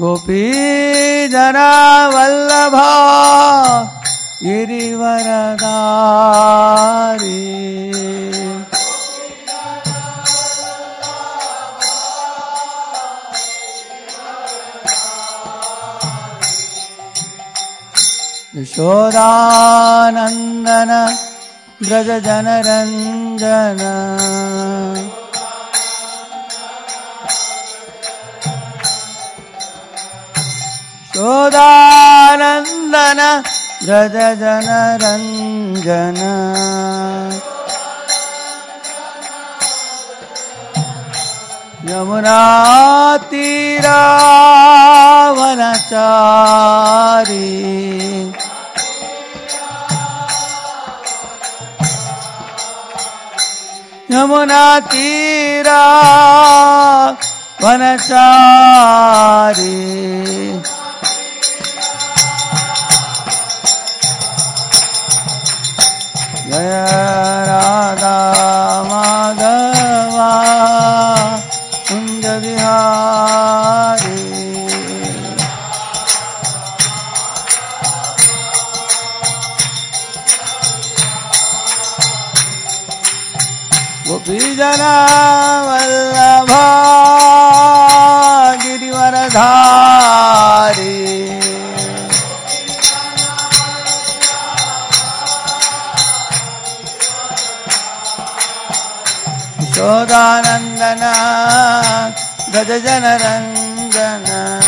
ಗೋಪೀಜನ ವಲ್ಲಭ ಗಿರಿವರದಾರಿ ಯಶೋದಾನಂದನ ಬ್ರಜ ಜನರಂಜನ ಯಶೋದಾನಂದನ ಬ್ರಜ ಜನರಂಜನ ಯಮುನಾ ತೀರಾವನಚಾರಿ ಯಮುನಾ ತೀರಾ ವನಚಾರಿ ಜಯ ರಾಧಾ ಮಾಧವ ಕುಂಜ ವಿಹಾರಿ ಗೋಪೀಜನ ವಲ್ಲಭ ಗಿರಿವರಧಾರಿ ಯಶೋದಾನಂದನ ಬ್ರಜ ಜನರಂಜನ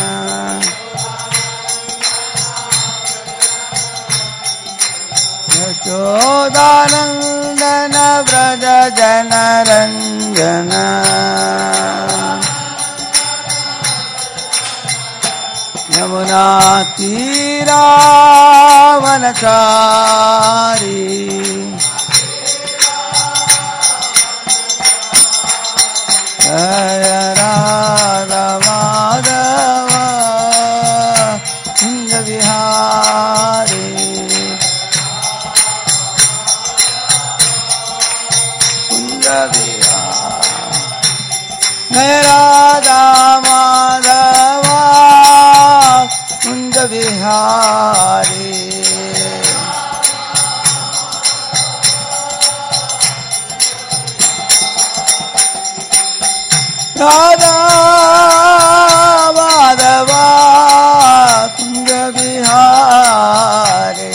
ಯಶೋದಾನಂದನ ಬ್ರಜ ಜನರಂಜನ ಯಮುನಾ ತೀರಾವನಚಾರಿ ಜಯ ರಾಧಾ ಮಾಧವ ಕುಂಜ ವಿಹಾರಿ ಕುಂಜ ವಿಹಾರಿ ಜಯ ರಾಧಾ ಮಾಧವ ಕುಂಜ ವಿಹಾರಿ ರಾಧಾ ಮಾಧವ ಕುಂಜ ವಿಹಾರಿ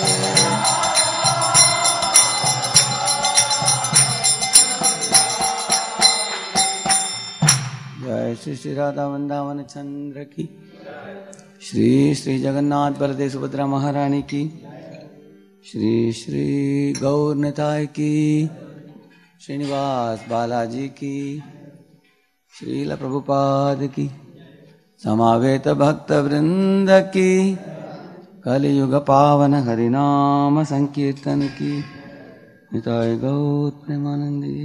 जय श्री श्री राधा वृंदावन चंद्र की श्री श्री जगन्नाथ बलदेव सुभद्रा महारानी की श्री श्री गौर निताय की श्रीनिवास बालाजी की श्रील प्रभुपाद की समावेत भक्त वृंद की कलियुग पावन हरिनाम संकीर्तन की निताय गौर प्रेमानंदी।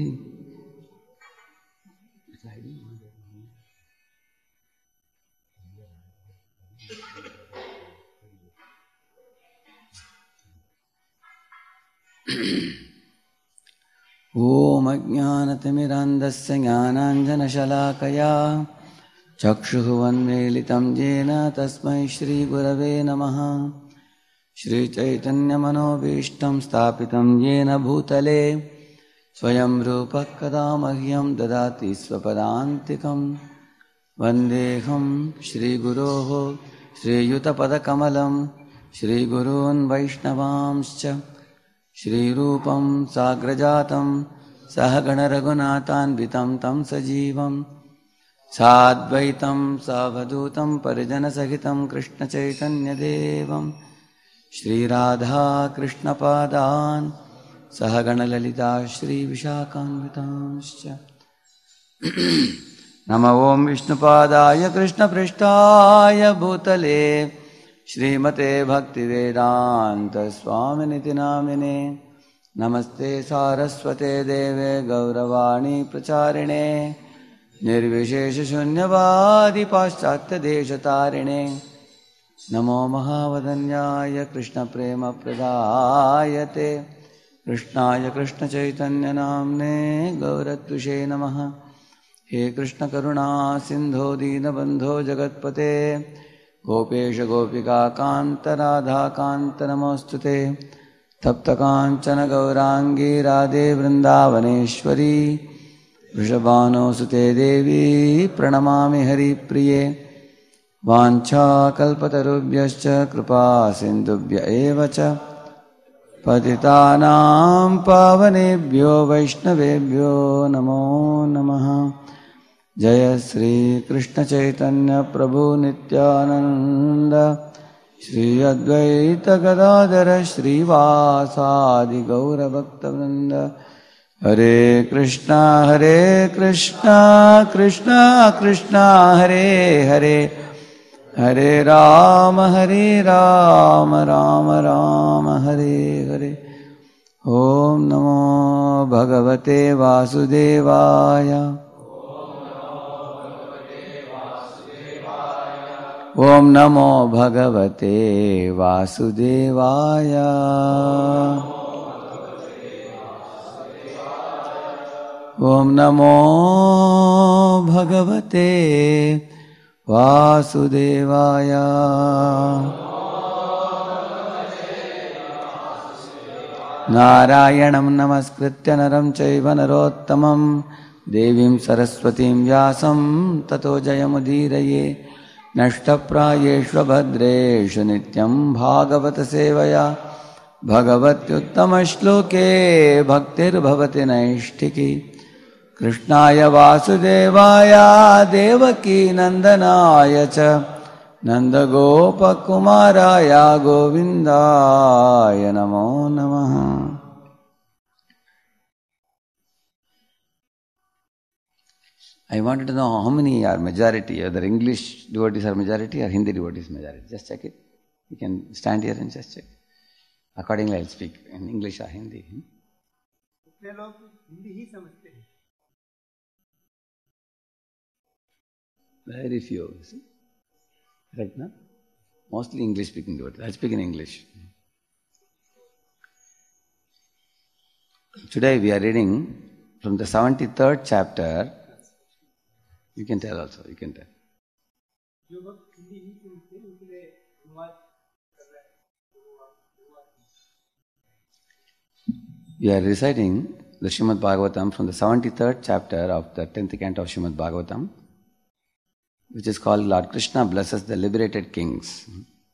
ओम अज्ञानतिमिरान्धस्य ज्ञानाञ्जनशलाकया चक्षुः उन्मीलितं येन तस्मै श्रीगुरवे नमः। श्रीचैतन्यमनोभीष्टं स्थापितं येन भूतले स्वयं रूपः कदा मह्यं ददाति स्वपदान्तिकं। वन्देऽहं श्रीगुरोः श्रीयुतपदकमलं श्रीगुरून् वैष्णवांश्च श्रीरूपं साग्रजातं सहगणरघुनाथान्वितं तं सजीवं साद्वैतं सावधूतं परिजनसहितं कृष्णचैतन्यदेवं श्रीराधाकृष्णपादान् सहगणललिता श्रीविशाखान्वितांश्च। नमो ॐ विष्णुपादाय कृष्णपृष्ठाय भूतले श्रीमते भक्तिवेदान्त स्वामिनिति नामिने। नमस्ते सारस्वते देवे गौरवाणी प्रचारिणे निर्विशेषशून्यवादी पाश्चात्यदेशतारिणे। नमो महावदन्याय कृष्णप्रेमप्रदायते कृष्णाय कृष्णचैतन्यनाम्ने गौरत्विषे नमः। हे कृष्ण करुणा सिंधो दीनबंधो जगत्पते गोपेश गोपिका कांत राधा कांत नमोस्तुते तप्त कांचन गौरांगी राधे वृंदावनेश्वरी वृषभानुसुते देवी प्रणमामि हरिप्रिये वाञ्छाकल्पतरुभ्यश्च कृपा सिन्धुभ्य एव च पतितानां पावनेभ्यो वैष्णवेभ्यो नमो नमः। जय श्री कृष्ण चैतन्य प्रभु नित्यानंद श्री अद्वैत गदाधर श्रीवासादि गौरभक्तवृंद। हरे कृष्णा कृष्णा कृष्णा हरे हरे हरे राम राम राम हरे हरे। ओम नमो भगवते वासुदेवाय ओम नमो भगवते वासुदेवाय ओम नमो भगवते वासुदेवाय। नारायणं नमस्कृत्य नरं चैव नरोत्तमं देवीं सरस्वतीं व्यासं ततो जयमुदीरये। नष्टप्रायेषु भद्रेषु नित्यं भागवत सेवया भगवत्युत्तमश्लोके भक्तिर्भवति नैष्ठिकी। कृष्णाय वासुदेवाय देवकी नंदनाय च नंदगोपकुमाराय गोविन्दाय नमो नमः। I wanted to know how many are majority, whether English devotees are majority or Hindi devotees majority. Just check it. You can stand here and just check. Accordingly, I'll speak in English or Hindi. कितने लोग हिंदी ही समझते हैं? Very few. See? Correct, no? Mostly English speaking devotees. I'll speak in English. Today we are reading from the 73rd chapter. You can tell also, you can tell. We are reciting the Srimad Bhagavatam from the 73rd chapter of the 10th canto of Srimad Bhagavatam, which is called Lord Krishna Blesses the Liberated Kings.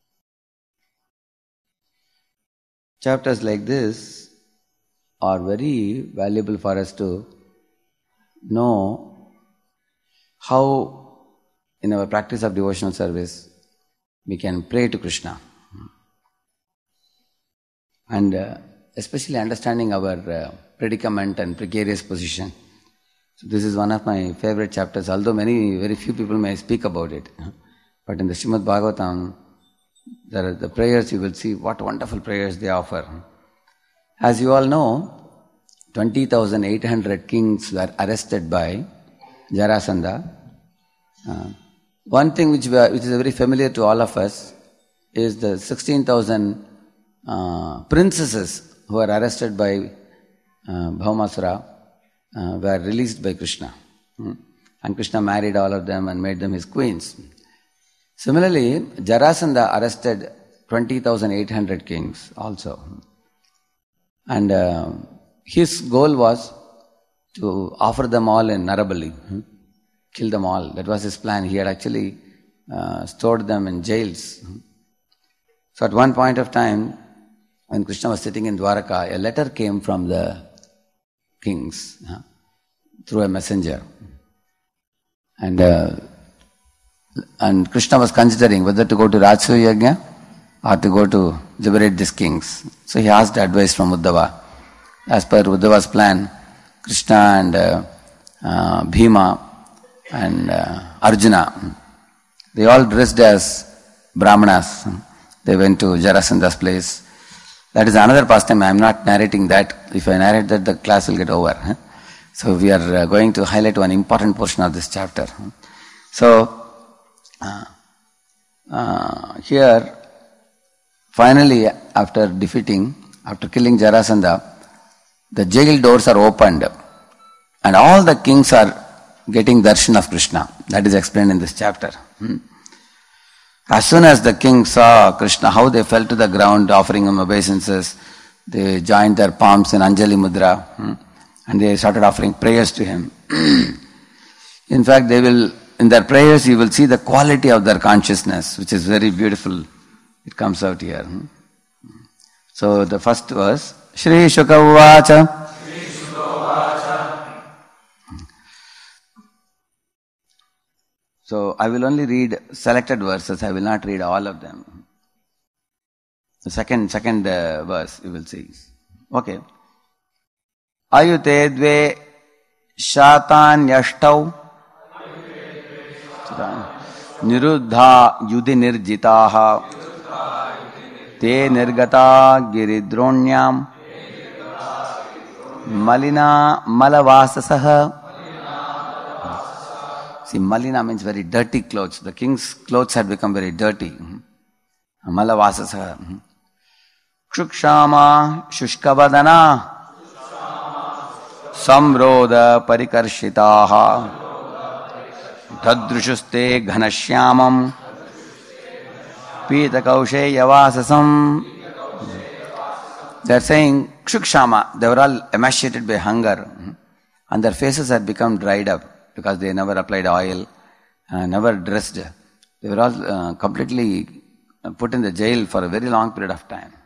Chapters like this are very valuable for us to know how in our practice of devotional service we can pray to Krishna. And especially understanding our predicament and precarious position. So this is one of my favorite chapters, although very few people may speak about it. But in the Srimad Bhagavatam, there are the prayers, you will see what wonderful prayers they offer. As you all know, 20,800 kings were arrested by Jarasandha. One thing which is very familiar to all of us is the 16,000 princesses who were arrested by Bhaumasura were released by Krishna. And Krishna married all of them and made them his queens. Similarly, Jarasandha arrested 20,800 kings also. And his goal was to offer them all in Narabali, kill them all. That was his plan. He had actually stored them in jails. So at one point of time, when Krishna was sitting in Dwaraka, a letter came from the kings through a messenger. And Krishna was considering whether to go to Rajasuya Yajna or to go to liberate these kings. So he asked advice from Uddhava. As per Uddhava's plan, Krishna and Bhima and Arjuna, they all dressed as Brahmanas. They went to Jarasandha's place. That is another pastime. I am not narrating that. If I narrate that, the class will get over. So we are going to highlight one important portion of this chapter. So here, finally, after killing Jarasandha, the jail doors are opened and all the kings are getting darshan of Krishna. That is explained in this chapter. As soon as the king saw Krishna, how they fell to the ground offering him obeisances, they joined their palms in Anjali Mudra, and they started offering prayers to him. In fact, in their prayers, you will see the quality of their consciousness, which is very beautiful. It comes out here. So the first verse, Shri Shuka Uvacha. So I will only read selected verses. I will not read all of them. The second verse you will see. Okay. Ayute dve shatan yashtau niruddha yudhi nirjitaha te nirgata giridronyam malina malavasasaha. See, malina means very dirty clothes. The king's clothes had become very dirty. Malavasasaha. Kshukshama shushkavadana samroda parikarshitaha tadrushuste ghanashyamam pitakaushe yavasasam. They are saying Kshukshama. They were all emaciated by hunger, and their faces had become dried up because they never applied oil, never dressed. They were all completely put in the jail for a very long period of time.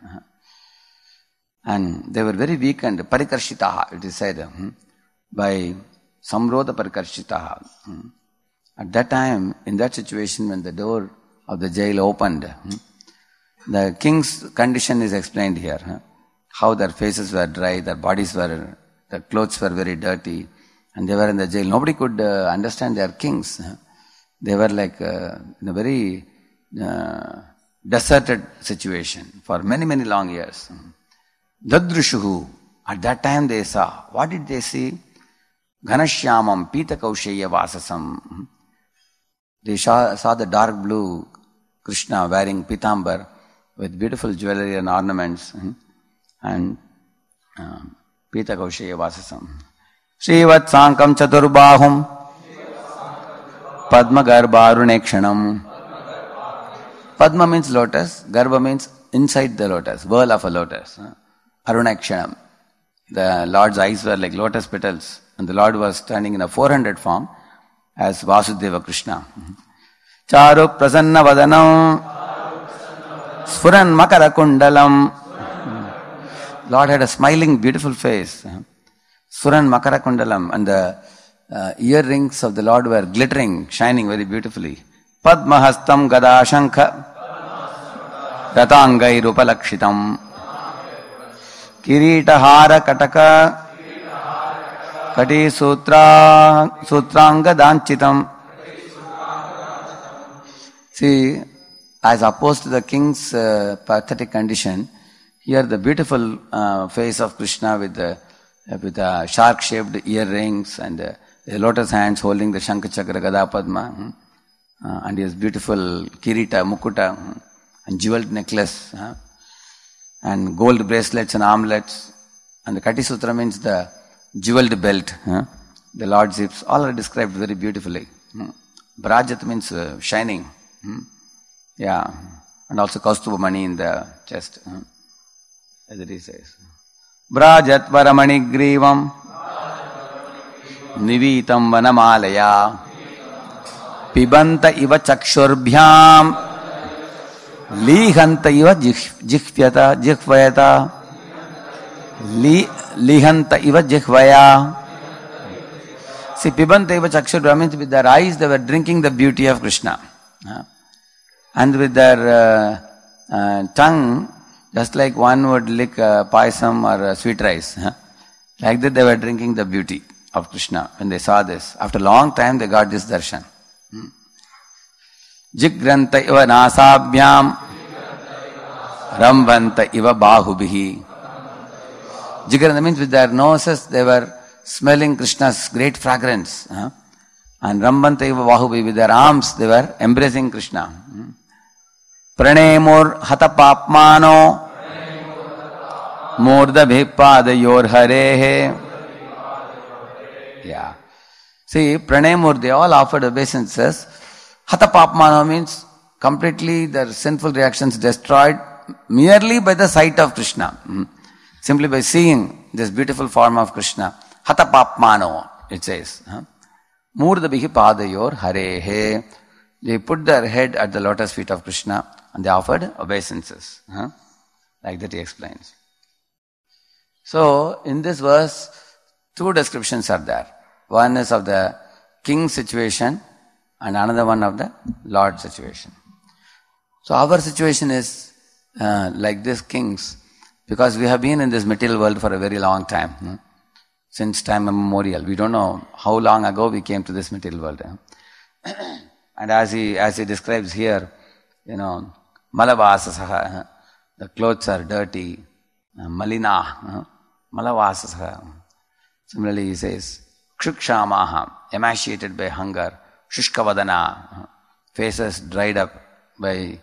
And they were very weakened. Parikarshitaha, it is said, by Samrodha Parikarshitaha. At that time, in that situation, when the door of the jail opened, the king's condition is explained here. How their faces were dry, their clothes were very dirty, and they were in the jail. Nobody could understand their kings. They were like in a very deserted situation for many, many long years. Dadrushuhu, at that time they saw. What did they see? Ghanashyamam pitakausheya vasasam. They saw the dark blue Krishna wearing pitambar with beautiful jewelry and ornaments, and pitakausheya vasasam. Srivat sankam chaturbahum padma garba arunekshanam. Padma means lotus, garba means inside the lotus, whirl of a lotus. Arunekshanam. The Lord's eyes were like lotus petals, and the Lord was standing in a 400 form as Vasudeva Krishna. Charu prasanna vadanam sfuran makara kundalam. Lord had a smiling, beautiful face. Sfuran makara kundalam, and the earrings of the Lord were glittering, shining very beautifully. Padmahastam gada shankha ratangai rupalakshitam kiritahara kataka kati sutranga danchitam. See, as opposed to the king's pathetic condition, here the beautiful face of Krishna with the shark-shaped earrings and the lotus hands holding the Shankha Chakra Gada Padma, and his beautiful kirita, mukuta, and jeweled necklace, and gold bracelets and armlets, and the Kati Sutra means the jeweled belt, the Lord's hips, all are described very beautifully. Brajat means shining, and also Kaustuba Mani in the chest, as it says. Brajat Varamani Grivam Nivitam Vanamalaya Pibanta Iva Chakshurbyam Lihanta Iva Jikhvayata Lihanta Iva Jikhvaya. See, Pibanta Iva Chakshurbyam means with their eyes they were drinking the beauty of Krishna, and with their tongue, just like one would lick paisam or sweet rice. Like that they were drinking the beauty of Krishna when they saw this. After a long time they got this darshan. Jigranta iva nasabhyam rambanta iva bahubihi. Jigranta means with their noses they were smelling Krishna's great fragrance. And rambanta iva bahubihi, with their arms they were embracing Krishna. Pranemur hatapapmano murdabhipadayor harehe. See, Pranay they all offered obeisances. Hatha Papmano means completely their sinful reactions destroyed merely by the sight of Krishna. Simply by seeing this beautiful form of Krishna. Hatha Papmano, it says. Murdabhihi Padayor Harehe. They put their head at the lotus feet of Krishna and they offered obeisances. Like that he explains. So, in this verse, two descriptions are there. One is of the king's situation and another one of the Lord's situation. So, our situation is like this king's because we have been in this material world for a very long time. Since time immemorial. We don't know how long ago we came to this material world. And as he describes here, Malavasasaha, the clothes are dirty, Malina, Malavasasaha. Similarly he says, Kshukshamaha, emaciated by hunger, Shushkavadana, faces dried up by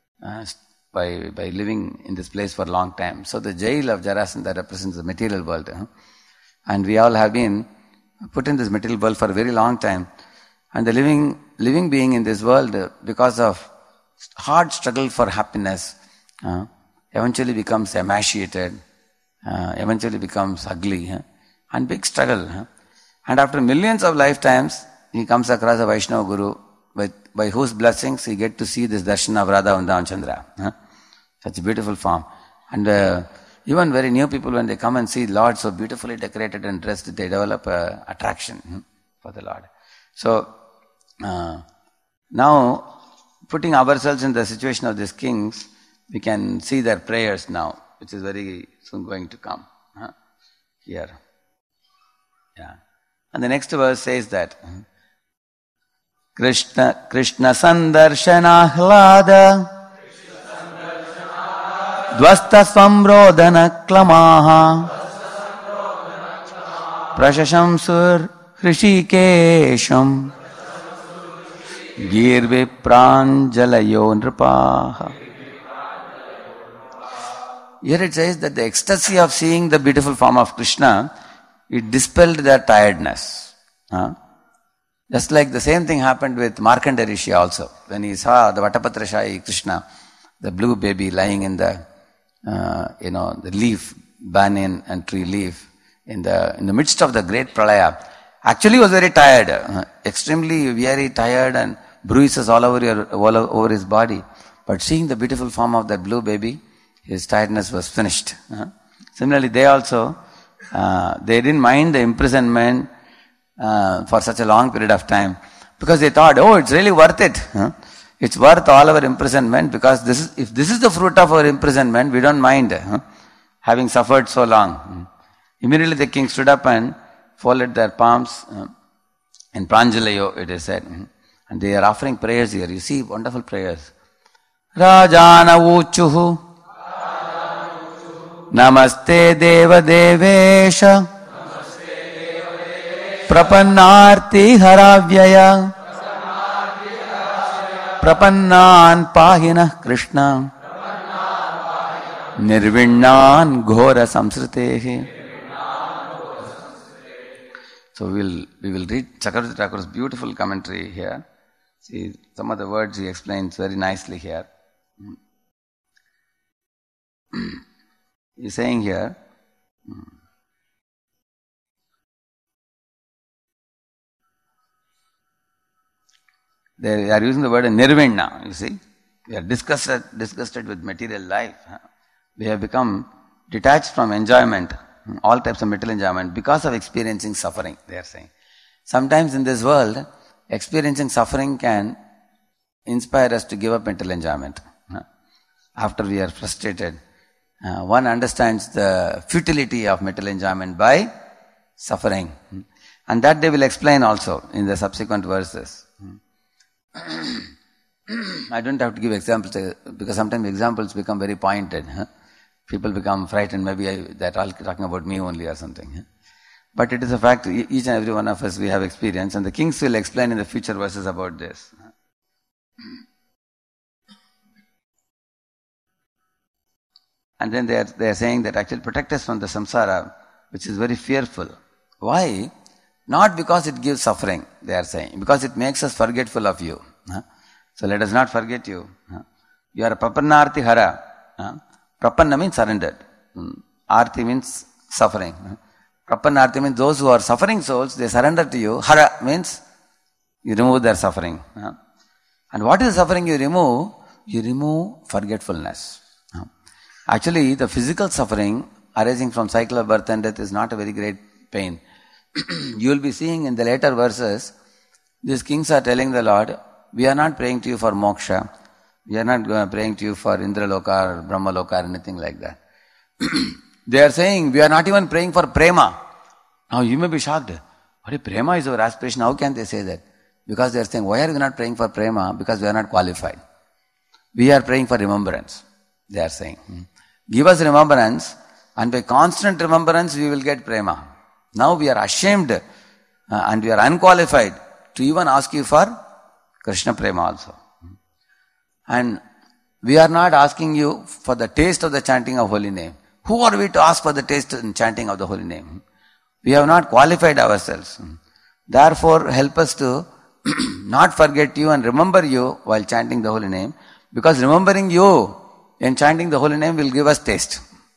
living in this place for a long time. So the jail of Jarasandha represents the material world. And we all have been put in this material world for a very long time. And the living being in this world, because of hard struggle for happiness, eventually becomes emaciated, eventually becomes ugly, and big struggle. And after millions of lifetimes, he comes across a Vaishnava Guru, by whose blessings he get to see this darshan of Radha Vrindavan Chandra. Such a beautiful form. And even very new people, when they come and see Lord so beautifully decorated and dressed, they develop attraction for the Lord. So, now, putting ourselves in the situation of these kings, we can see their prayers now, which is very soon going to come. Here. Yeah. And the next verse says that, Krishna Sandarshana Hlada Dvasta Samrodhana Klamaha Prashashamsur Hrishikesham Girve Pranjalayo Nripaha. Here it says that the ecstasy of seeing the beautiful form of Krishna, it dispelled their tiredness. Just like the same thing happened with Markandeya Rishi also. When he saw the Vatapatrashai Krishna, the blue baby lying in the, the leaf, banyan and tree leaf, in the midst of the great pralaya, actually was very tired, extremely very tired and bruises all over his body. But seeing the beautiful form of that blue baby, his tiredness was finished. Similarly, they also, they didn't mind the imprisonment for such a long period of time because they thought, it's really worth it. It's worth all our imprisonment because if this is the fruit of our imprisonment, we don't mind having suffered so long. Immediately the king stood up and folded their palms in Pranjalayo, it is said. And they are offering prayers here. You see wonderful prayers. Rajana Uchuhu Namaste Deva Devesha Prapannarti Haravyaya Prapannan Pahina Krishna Nirvinnan Ghora Samsritehi. So we will read Chakravarti Thakur's beautiful commentary here. See, some of the words he explains very nicely here. He's saying here, they are using the word nirvinna, you see. We are disgusted with material life. We have become detached from enjoyment, all types of material enjoyment, because of experiencing suffering, they are saying. Sometimes in this world, experiencing suffering can inspire us to give up material enjoyment. After we are frustrated, one understands the futility of material enjoyment by suffering. And that they will explain also in the subsequent verses. I don't have to give examples because sometimes examples become very pointed. People become frightened, maybe they're all talking about me only or something. But it is a fact, each and every one of us we have experience, and the kings will explain in the future verses about this. And then they are saying that actually protect us from the samsara, which is very fearful. Why? Not because it gives suffering, they are saying, because it makes us forgetful of you. So let us not forget you. You are a Prapannarti Hara. Prapanna means surrendered. Arti means suffering. Prapannarti means those who are suffering souls, they surrender to you. Hara means you remove their suffering. And what is suffering you remove? You remove forgetfulness. Actually, the physical suffering arising from cycle of birth and death is not a very great pain. You will be seeing in the later verses, these kings are telling the Lord, we are not praying to you for moksha. We are not praying to you for Indraloka or Brahmaloka or anything like that. They are saying, we are not even praying for prema. Now you may be shocked. What, prema is our aspiration? How can they say that? Because they are saying, why are we not praying for prema? Because we are not qualified. We are praying for remembrance. They are saying, give us remembrance, and by constant remembrance we will get prema. Now we are ashamed and we are unqualified to even ask you for Krishna prema also. And we are not asking you for the taste of the chanting of holy name. Who are we to ask for the taste and chanting of the holy name? We have not qualified ourselves. Therefore, help us to not forget you and remember you while chanting the holy name, because remembering you in chanting the holy name will give us taste.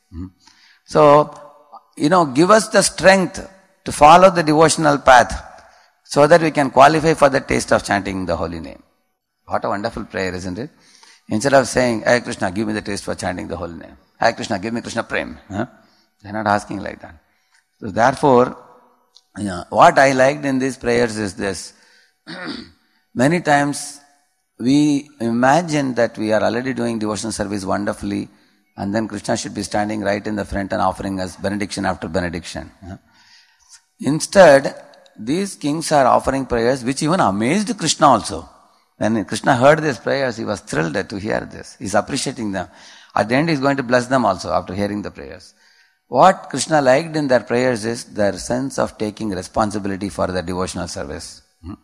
So, give us the strength to follow the devotional path so that we can qualify for the taste of chanting the holy name. What a wonderful prayer, isn't it? Instead of saying, Hey Krishna, give me the taste for chanting the holy name. Hey Krishna, give me Krishna Prem. They're not asking like that. So therefore, what I liked in these prayers is this. Many times we imagine that we are already doing devotional service wonderfully, and then Krishna should be standing right in the front and offering us benediction after benediction. Instead, these kings are offering prayers which even amazed Krishna also. When Krishna heard these prayers, he was thrilled to hear this. He's appreciating them. At the end, he's going to bless them also after hearing the prayers. What Krishna liked in their prayers is their sense of taking responsibility for the devotional service.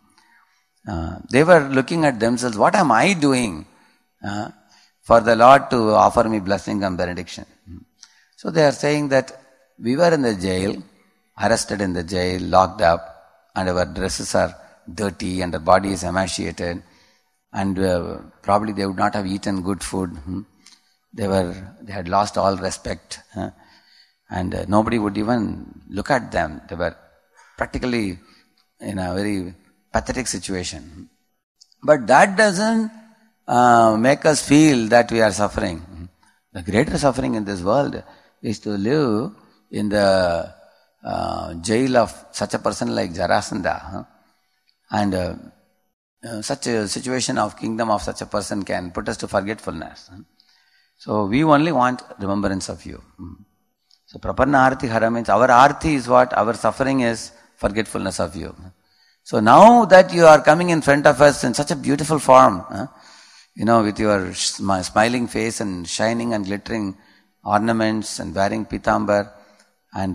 They were looking at themselves, what am I doing for the Lord to offer me blessing and benediction? So they are saying that we were in the jail, arrested in the jail, locked up, and our dresses are dirty and our body is emaciated, and probably they would not have eaten good food. They had lost all respect, and nobody would even look at them. They were practically in a very pathetic situation. But that doesn't make us feel that we are suffering. The greater suffering in this world is to live in the jail of such a person like Jarasandha. And such a situation of kingdom of such a person can put us to forgetfulness. So we only want remembrance of you. So Prapanna Arti Hara means our Arti is what? Our suffering is forgetfulness of you. So now that you are coming in front of us in such a beautiful form, with your smiling face and shining and glittering ornaments and wearing pitambar and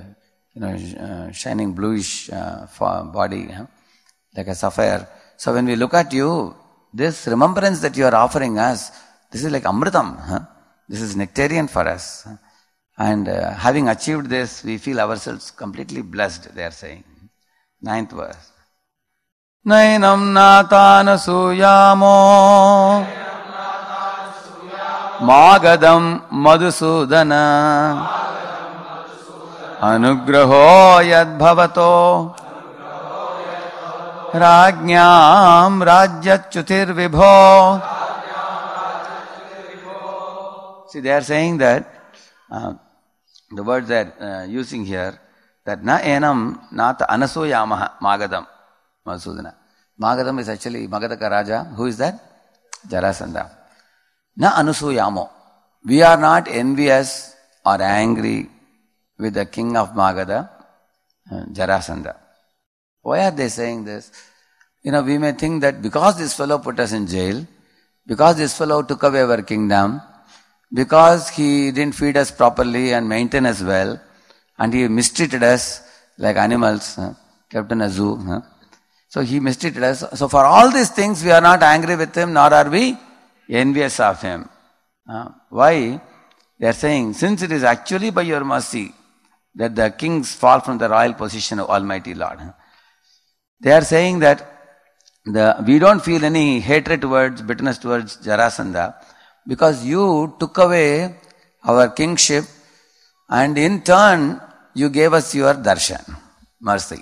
shining bluish body like a sapphire. So when we look at you, this remembrance that you are offering us, this is like Amritam. This is nectarian for us. And having achieved this, we feel ourselves completely blessed, they are saying. 9th verse. Nainam natana suyamo magadam madhusudana anugraho yad bhavato rajñam rajyachutir vibho. See, they are saying that the words they are using here, that na enam nata anasuyamaha magadam Madhusudana. Magadam is actually Magadaka Raja. Who is that? Jarasandha. Na anusuyamo. We are not envious or angry with the king of Magadha, Jarasandha. Why are they saying this? We may think that because this fellow put us in jail, because this fellow took away our kingdom, because he didn't feed us properly and maintain us well, and he mistreated us like animals, kept in a zoo. So he mistreated us. So for all these things, we are not angry with him, nor are we envious of him. Why? They are saying, since it is actually by your mercy that the kings fall from the royal position of Almighty Lord. They are saying that we don't feel any hatred towards, bitterness towards Jarasandha because you took away our kingship and in turn you gave us your darshan, mercy.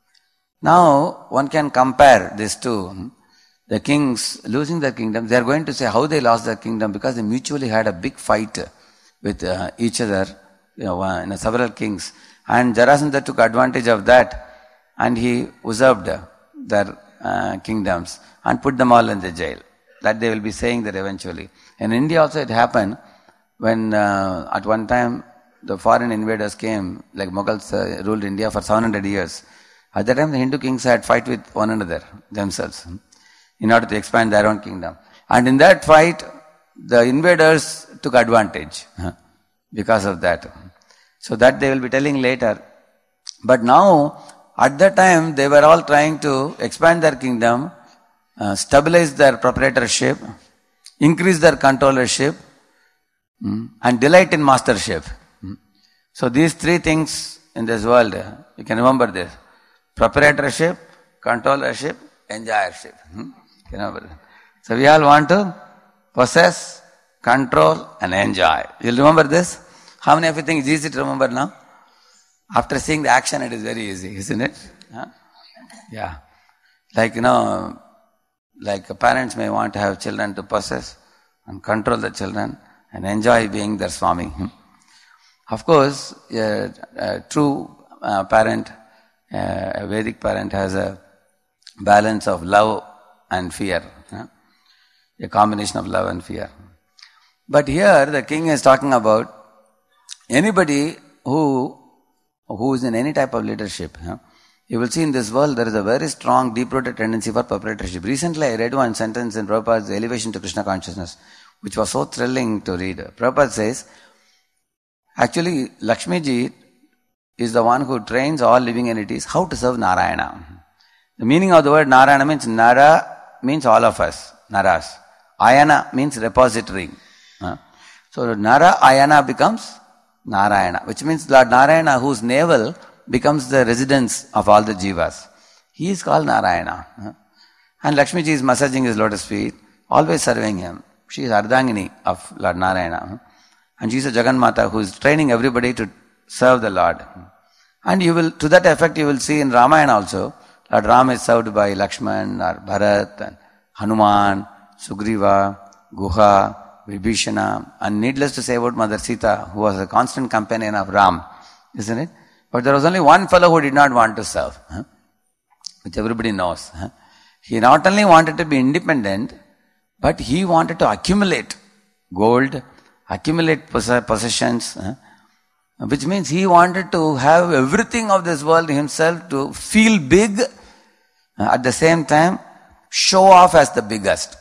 Now one can compare this to the kings losing their kingdom. They are going to say how they lost their kingdom because they mutually had a big fight with each other, several kings. And Jarasandha took advantage of that and he usurped their kingdoms and put them all in the jail. That they will be saying that eventually. In India also it happened when at one time the foreign invaders came, like Mughals ruled India for 700 years. At that time the Hindu kings had fight with one another, themselves, in order to expand their own kingdom. And in that fight, the invaders took advantage because of that. So that they will be telling later. But now, at that time, they were all trying to expand their kingdom, stabilize their proprietorship, increase their controllership, and delight in mastership. So these three things in this world, you can remember this. Proprietorship, controllership, enjoyership. So we all want to possess, control and enjoy. You'll remember this? How many of you think it's easy to remember now? After seeing the action, it is very easy, isn't it? Yeah. Like, like parents may want to have children to possess and control the children and enjoy being their Swami. Of course, a true parent, a Vedic parent has a balance of love and fear. A combination of love and fear. But here the king is talking about anybody who is in any type of leadership. You will see in this world there is a very strong, deep-rooted tendency for proprietorship. Recently I read one sentence in Prabhupada's Elevation to Krishna Consciousness, which was so thrilling to read. Prabhupada says, actually Lakshmiji is the one who trains all living entities how to serve Narayana. The meaning of the word Narayana means Nara means all of us, Naras. Ayana means repository. So Nara Ayana becomes Narayana, which means Lord Narayana, whose navel becomes the residence of all the jivas. He is called Narayana. And Lakshmiji is massaging his lotus feet, always serving him. She is Ardhangini of Lord Narayana. And she is a Jagannatha who is training everybody to serve the Lord. And you will, to that effect, you will see in Ramayana also, Lord Ram is served by Lakshman, or Bharat, and Hanuman, Sugriva, Guha, Vibhishana, and needless to say about Mother Sita, who was a constant companion of Ram, isn't it? But there was only one fellow who did not want to serve, which everybody knows. He not only wanted to be independent, but he wanted to accumulate gold, accumulate possessions, which means he wanted to have everything of this world himself, to feel big, at the same time show off as the biggest.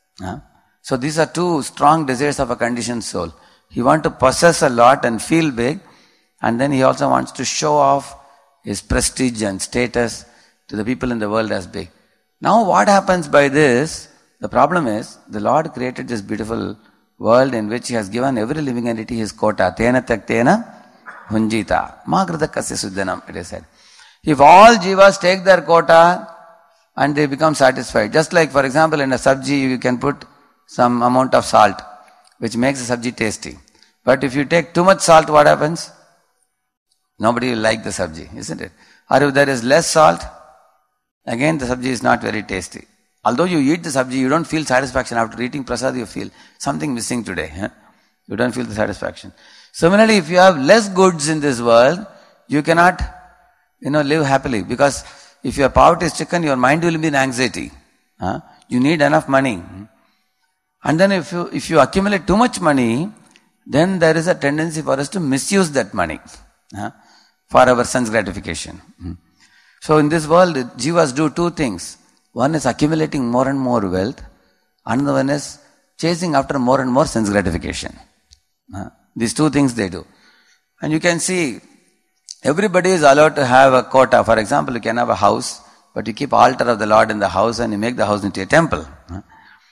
So these are two strong desires of a conditioned soul. He wants to possess a lot and feel big, and then he also wants to show off his prestige and status to the people in the world as big. Now what happens by this? The problem is, the Lord created this beautiful world in which He has given every living entity his quota. Tena taktena hunjita. Magrita kasya suddhanam, it is said. If all jivas take their quota and they become satisfied, just like for example in a sabji you can put some amount of salt, which makes the sabji tasty. But if you take too much salt, what happens? Nobody will like the sabji, isn't it? Or if there is less salt, again the sabji is not very tasty. Although you eat the sabji, you don't feel satisfaction. After eating prasad, you feel something missing today. You don't feel the satisfaction. Similarly, if you have less goods in this world, you cannot, live happily. Because if your poverty is stricken, your mind will be in anxiety. You need enough money. And then if you accumulate too much money, then there is a tendency for us to misuse that money for our sense gratification. So in this world, jivas do two things. One is accumulating more and more wealth. Another one is chasing after more and more sense gratification. These two things they do. And you can see, everybody is allowed to have a quota. For example, you can have a house, but you keep altar of the Lord in the house and you make the house into a temple.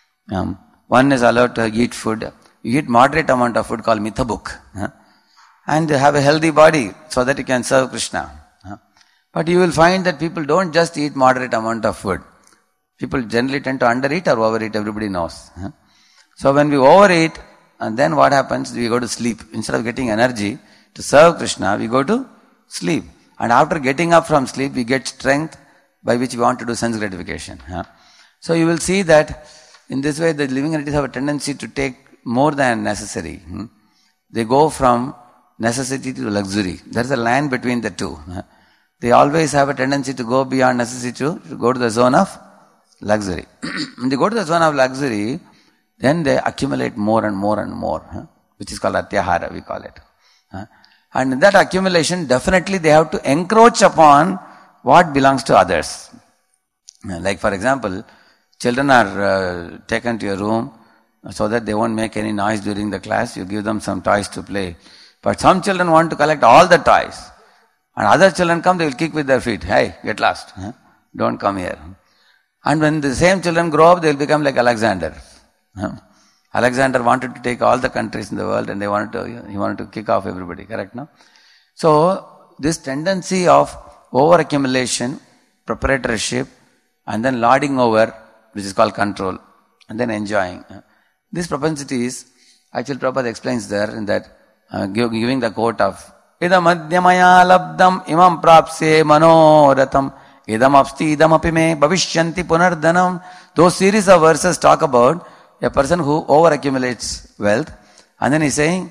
One is allowed to eat food. You eat moderate amount of food called mithabuk. and have a healthy body so that you can serve Krishna. But you will find that people don't just eat moderate amount of food. People generally tend to undereat or overeat, everybody knows. So when we overeat, and then what happens? We go to sleep. Instead of getting energy to serve Krishna, we go to sleep. And after getting up from sleep, we get strength by which we want to do sense gratification. So you will see that in this way, the living entities have a tendency to take more than necessary. They go from necessity to luxury. There is a line between the two. They always have a tendency to go beyond necessity to go to the zone of luxury. When they go to the zone of luxury, then they accumulate more and more and more, which is called atyahara, we call it. And in that accumulation, definitely they have to encroach upon what belongs to others. Like for example, children are taken to your room so that they won't make any noise during the class. You give them some toys to play. But some children want to collect all the toys. And other children come, they will kick with their feet. Hey, get lost. Don't come here. And when the same children grow up, they will become like Alexander. Alexander wanted to take all the countries in the world and he wanted to kick off everybody, correct, no? So, this tendency of over-accumulation, proprietorship, and then lording over, which is called control, and then enjoying. These propensities, actually Prabhupada explains there in that, giving the quote of, idam adhyamaya labdam imam prapse manoratam idam apsti idam apime bhavishyanti punardhanam. Those series of verses talk about a person who over-accumulates wealth, and then he's saying,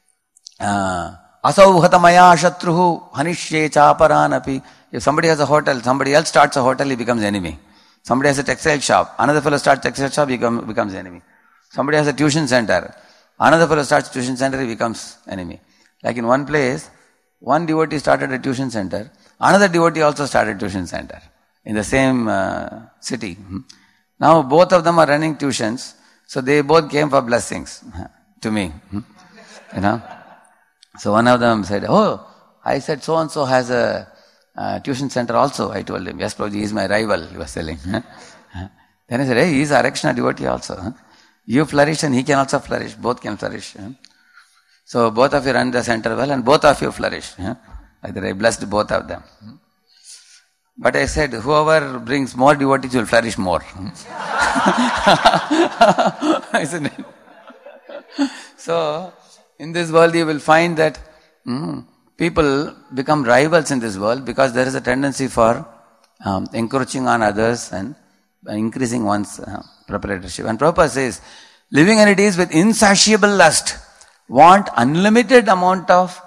asau hatamaya shatruhu hanishye chaparanapi. If somebody has a hotel, somebody else starts a hotel, he becomes enemy. Somebody has a textile shop, another fellow starts textile shop, he becomes enemy. Somebody has a tuition center, another fellow starts tuition center, he becomes enemy. Like in one place, one devotee started a tuition center, another devotee also started a tuition center in the same city. Now both of them are running tuitions, so they both came for blessings to me. You know. So one of them said, oh, I said so and so has a tuition center also. I told him, yes, Prabhuji, he is my rival, he was telling. Then I said, hey, he is a Arakshana devotee also. You flourish and he can also flourish. Both can flourish. So both of you run the center well and both of you flourish. Either I blessed both of them. But I said, whoever brings more devotees will flourish more. Isn't it? So, in this world you will find that people become rivals in this world because there is a tendency for encroaching on others and increasing one's proprietorship. And Prabhupada says, living entities with insatiable lust want unlimited amount of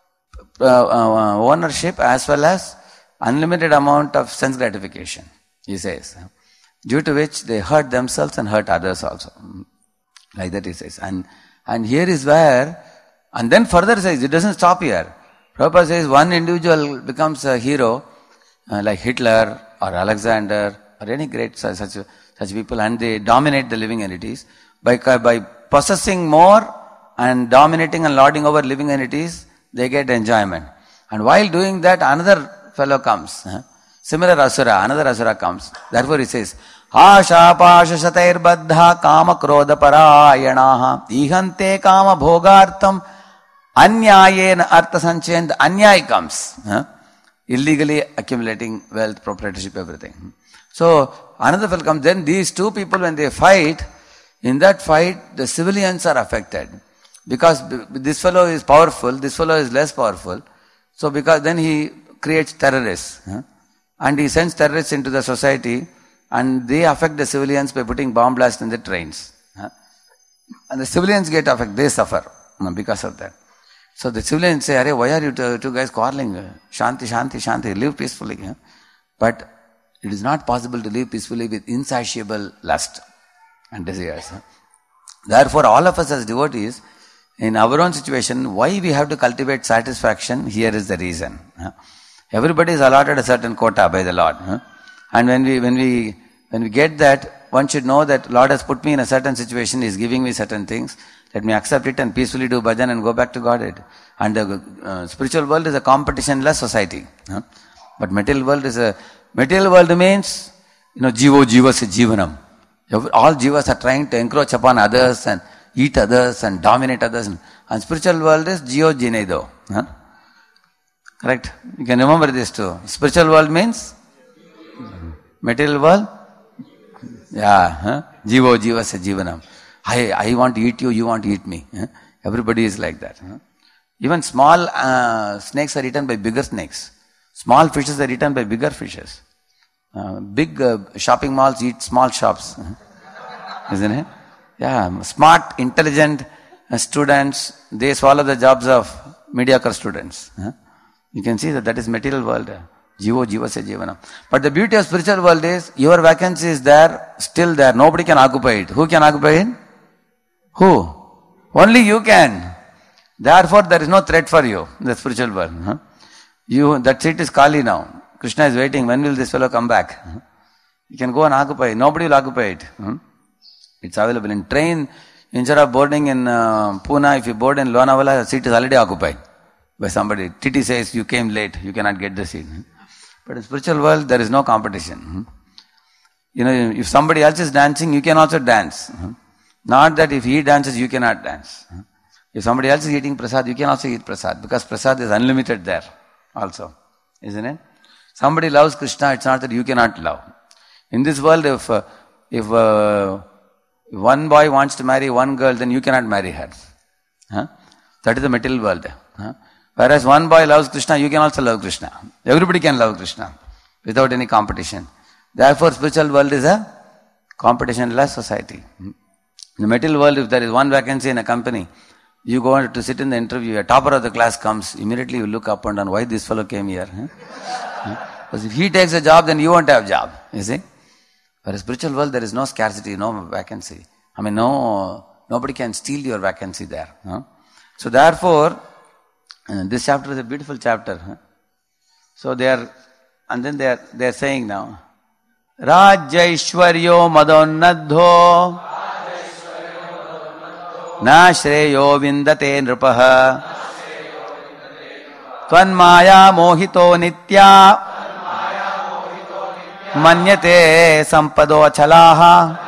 ownership as well as unlimited amount of sense gratification, he says, due to which they hurt themselves and hurt others also. Like that he says. And here is where, and then further says, it doesn't stop here. Prabhupada says one individual becomes a hero, like Hitler or Alexander or any great such people, and they dominate the living entities. By possessing more and dominating and lording over living entities, they get enjoyment. And while doing that, another fellow comes. Similar asura, another asura comes. Therefore he says, Asha pasha shatair baddha kama krodha parayanaha ihante kama bhogartam anyayena artha sanchayan. Anyay comes. Illegally accumulating wealth, proprietorship, everything. So another fellow comes. Then these two people, when they fight, in that fight the civilians are affected. Because this fellow is powerful, this fellow is less powerful. So because then he creates terrorists. And he sends terrorists into the society and they affect the civilians by putting bomb blasts in the trains. And the civilians get affected, they suffer because of that. So the civilians say, Arey, why are you two guys quarreling? Shanti, shanti, shanti, live peacefully. But it is not possible to live peacefully with insatiable lust and desires. Therefore, all of us as devotees, in our own situation, why we have to cultivate satisfaction, here is the reason. Everybody is allotted a certain quota by the Lord. And when we get that, one should know that Lord has put me in a certain situation, He is giving me certain things. Let me accept it and peacefully do bhajan and go back to Godhead. And the spiritual world is a competition-less society. But material world means, jivo jiva se jivanam. All jivas are trying to encroach upon others and eat others and dominate others. And spiritual world is Jio Jinedo. Huh? Correct? You can remember this too. Spiritual world means? Material world? Yeah. Huh? Jivo Jivasya Jivanam. I want to eat you, you want to eat me. Huh? Everybody is like that. Huh? Even small snakes are eaten by bigger snakes. Small fishes are eaten by bigger fishes. Big shopping malls eat small shops. Isn't it? Yeah. Smart, intelligent students, they swallow the jobs of mediocre students. You can see that is material world. Jivo Jivasya Jivanam. But the beauty of spiritual world is, your vacancy is there, still there. Nobody can occupy it. Who can occupy it? Who? Only you can. Therefore, there is no threat for you in the spiritual world. That seat is Kali now. Krishna is waiting. When will this fellow come back? You can go and occupy it. Nobody will occupy it. It's available in train. Instead of boarding in Pune, if you board in Lonavala, the seat is already occupied by somebody. TT says you came late. You cannot get the seat. But in spiritual world, there is no competition. If somebody else is dancing, you can also dance. Not that if he dances, you cannot dance. If somebody else is eating prasad, you can also eat prasad, because prasad is unlimited there also. Isn't it? Somebody loves Krishna, it's not that you cannot love. In this world, if one boy wants to marry one girl, then you cannot marry her. That is the material world. Whereas one boy loves Krishna, you can also love Krishna. Everybody can love Krishna without any competition. Therefore, spiritual world is a competition-less society. In the material world, if there is one vacancy in a company, you go on to sit in the interview, a topper of the class comes, immediately you look up and down, why this fellow came here? Because if he takes a job, then you won't have a job, you see. Whereas spiritual world, there is no scarcity, no vacancy. Nobody can steal your vacancy there. So therefore, this chapter is a beautiful chapter. So they are saying now, Rajyaishwaryo madonnadho na shreyo vindate nrupaha tvanmaya mohito nitya manyate sampado achalaha.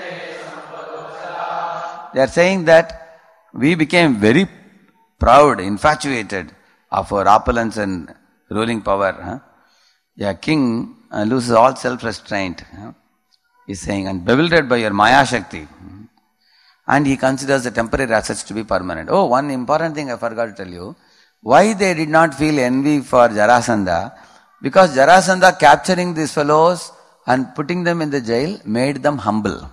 They are saying that we became very proud, infatuated of our opulence and ruling power. A king loses all self-restraint. He's saying, and bewildered by your Maya Shakti. And he considers the temporary assets to be permanent. Oh, one important thing I forgot to tell you. Why they did not feel envy for Jarasandha? Because Jarasandha capturing these fellows and putting them in the jail made them humble.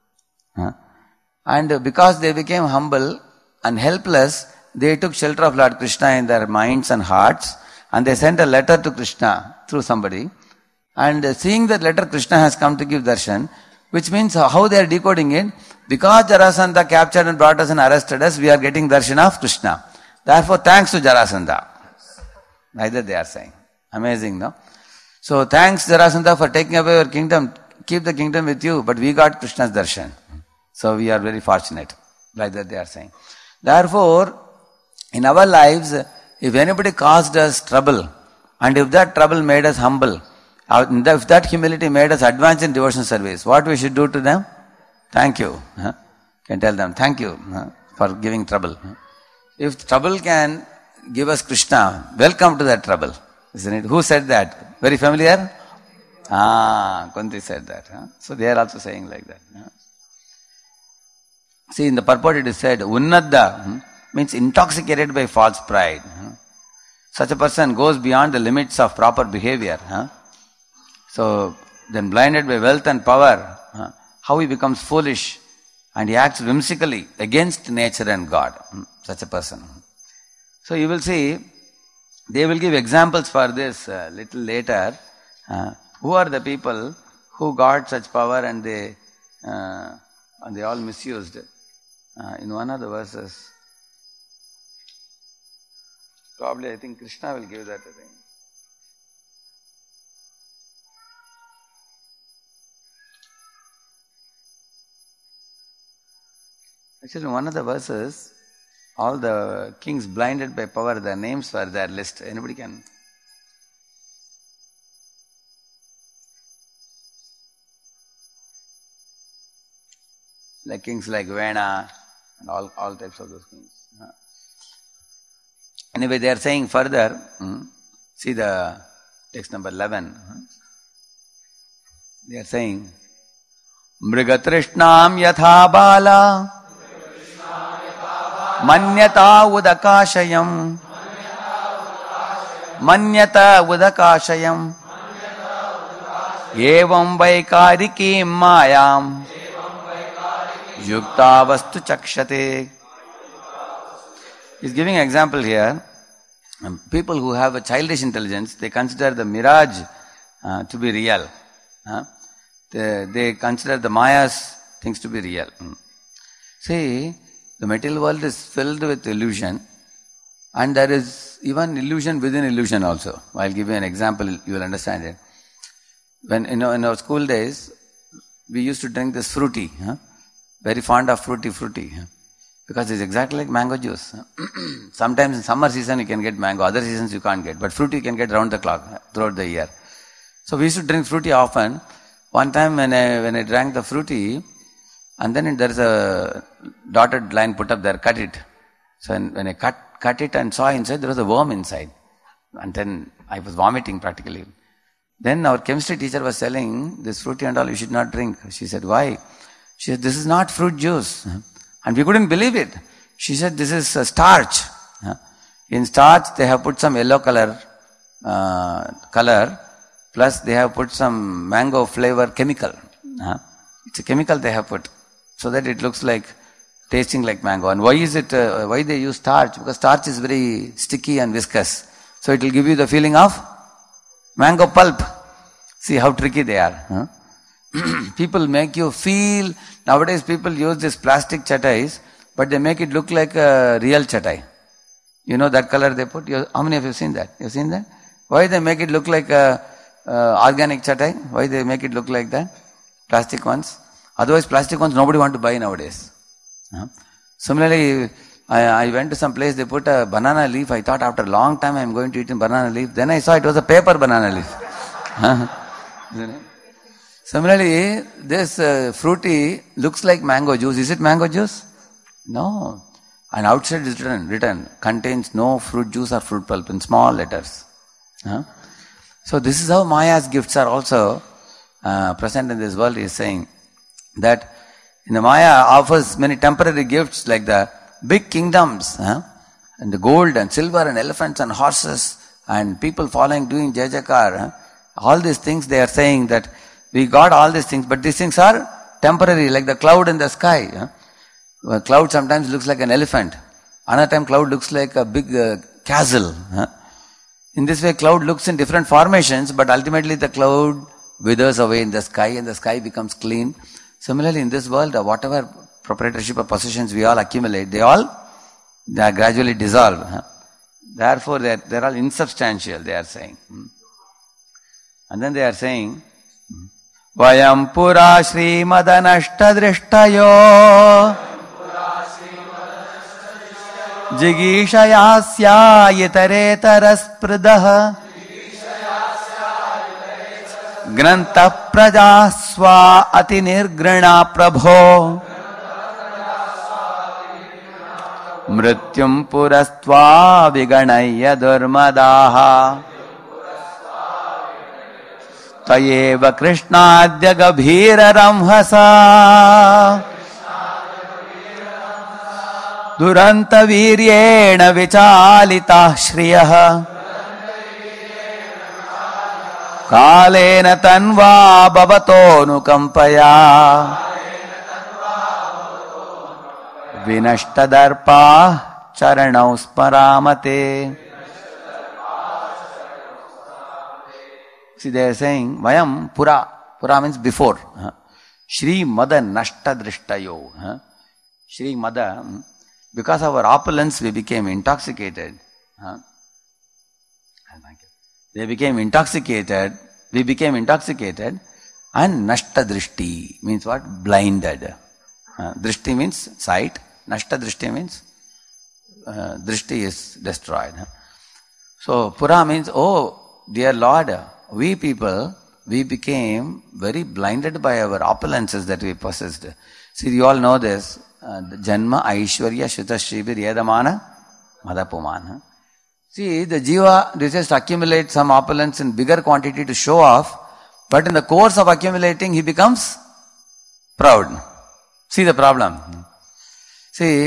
And because they became humble and helpless, they took shelter of Lord Krishna in their minds and hearts, and they sent a letter to Krishna through somebody. And seeing that letter, Krishna has come to give darshan, which means how they are decoding it. Because Jarasandha captured and brought us and arrested us, we are getting darshan of Krishna. Therefore, thanks to Jarasandha. Neither they are saying. Amazing, no? So, thanks Jarasandha for taking away your kingdom. Keep the kingdom with you, but we got Krishna's darshan. So, we are very fortunate. Like that they are saying. Therefore, in our lives, if anybody caused us trouble, and if that trouble made us humble, if that humility made us advance in devotional service, what we should do to them? Thank you. Can tell them, thank you for giving trouble. If trouble can give us Krishna, welcome to that trouble. Isn't it? Who said that? Very familiar? Kunti said that. So they are also saying like that. See, in the purport it is said, Unnadda means intoxicated by false pride. Such a person goes beyond the limits of proper behavior. So, then blinded by wealth and power, how he becomes foolish and he acts whimsically against nature and God. Such a person. So, you will see, they will give examples for this little later. Who are the people who got such power and they all misused? In one of the verses, probably I think Krishna will give that, I think. Actually, in one of the verses, all the kings blinded by power, their names were there list. Anybody can? Like kings like Vena, and all types of those queens. Anyway, they are saying further, see the text number 11. They are saying, Mrigatrishnam yatha bala manyata udakashayam evam vaikarikim mayam yukta vastu chakshate. He's giving an example here. People who have a childish intelligence, they consider the mirage to be real. They consider the Maya's things to be real. See, the material world is filled with illusion, and there is even illusion within illusion also. I'll give you an example, you will understand it. When in our school days, we used to drink this fruity, very fond of fruity, because it's exactly like mango juice. Sometimes in summer season you can get mango, other seasons you can't get, but fruity you can get round the clock throughout the year. So we used to drink fruity often. One time when I drank the fruity, and then there is a dotted line put up there, cut it. So when I cut it and saw inside, there was a worm inside. And then I was vomiting practically. Then our chemistry teacher was telling, this fruity and all you should not drink. She said, why? She said, this is not fruit juice. And we couldn't believe it. She said, this is starch. In starch, they have put some yellow color, plus they have put some mango flavor chemical. It's a chemical they have put, so that it looks like, tasting like mango. And why is it, why they use starch? Because starch is very sticky and viscous. So it will give you the feeling of mango pulp. See how tricky they are. People make you feel, nowadays people use this plastic chatais, but they make it look like a real chatai. You know that color they put? How many of you have seen that? You have seen that? Why they make it look like a organic chatai? Why they make it look like that? Plastic ones. Otherwise plastic ones nobody want to buy nowadays. Similarly, I went to some place, they put a banana leaf. I thought after a long time I am going to eat a banana leaf. Then I saw it was a paper banana leaf. Similarly, this fruity looks like mango juice. Is it mango juice? No. And outside is written, contains no fruit juice or fruit pulp in small letters. So this is how Maya's gifts are also present in this world. He is saying that in the Maya offers many temporary gifts like the big kingdoms, and the gold and silver and elephants and horses and people following doing Jai Jaikar. All these things they are saying that we got all these things, but these things are temporary, like the cloud in the sky. A cloud sometimes looks like an elephant. Another time cloud looks like a big castle. In this way cloud looks in different formations, but ultimately the cloud withers away in the sky and the sky becomes clean. Similarly in this world, whatever proprietorship or possessions we all accumulate, they are gradually dissolved. Therefore they are all insubstantial, they are saying. And then they are saying, Vayam pura Srimadanashta drishtayo Jigishayasya yitaretarasprudah Granta prajasva ati nirgrana prabho Mrityum purastva viganaya durmadaha Tayeva krishnadya gabhira ramhasa Duranta viryena vichalita shriyah Kalena tanva bhavato nukampaya Vinashta darpa charanau sparamate. See, they are saying, Vayam pura. Pura means before. Shri Mada Nashta Drishtayo. Shri Mada, because of our opulence we became intoxicated. They became intoxicated, we became intoxicated, and Nashta Drishti means what? Blinded. Drishti means sight, Nashta Drishti means Drishti is destroyed. So Pura means, oh dear Lord, we people, we became very blinded by our opulences that we possessed. See, you all know this, Janma Aishwarya Shuta Shribir Yedamana Madapuman. See, the jiva decides to accumulate some opulence in bigger quantity to show off, but in the course of accumulating, he becomes proud. See the problem. See,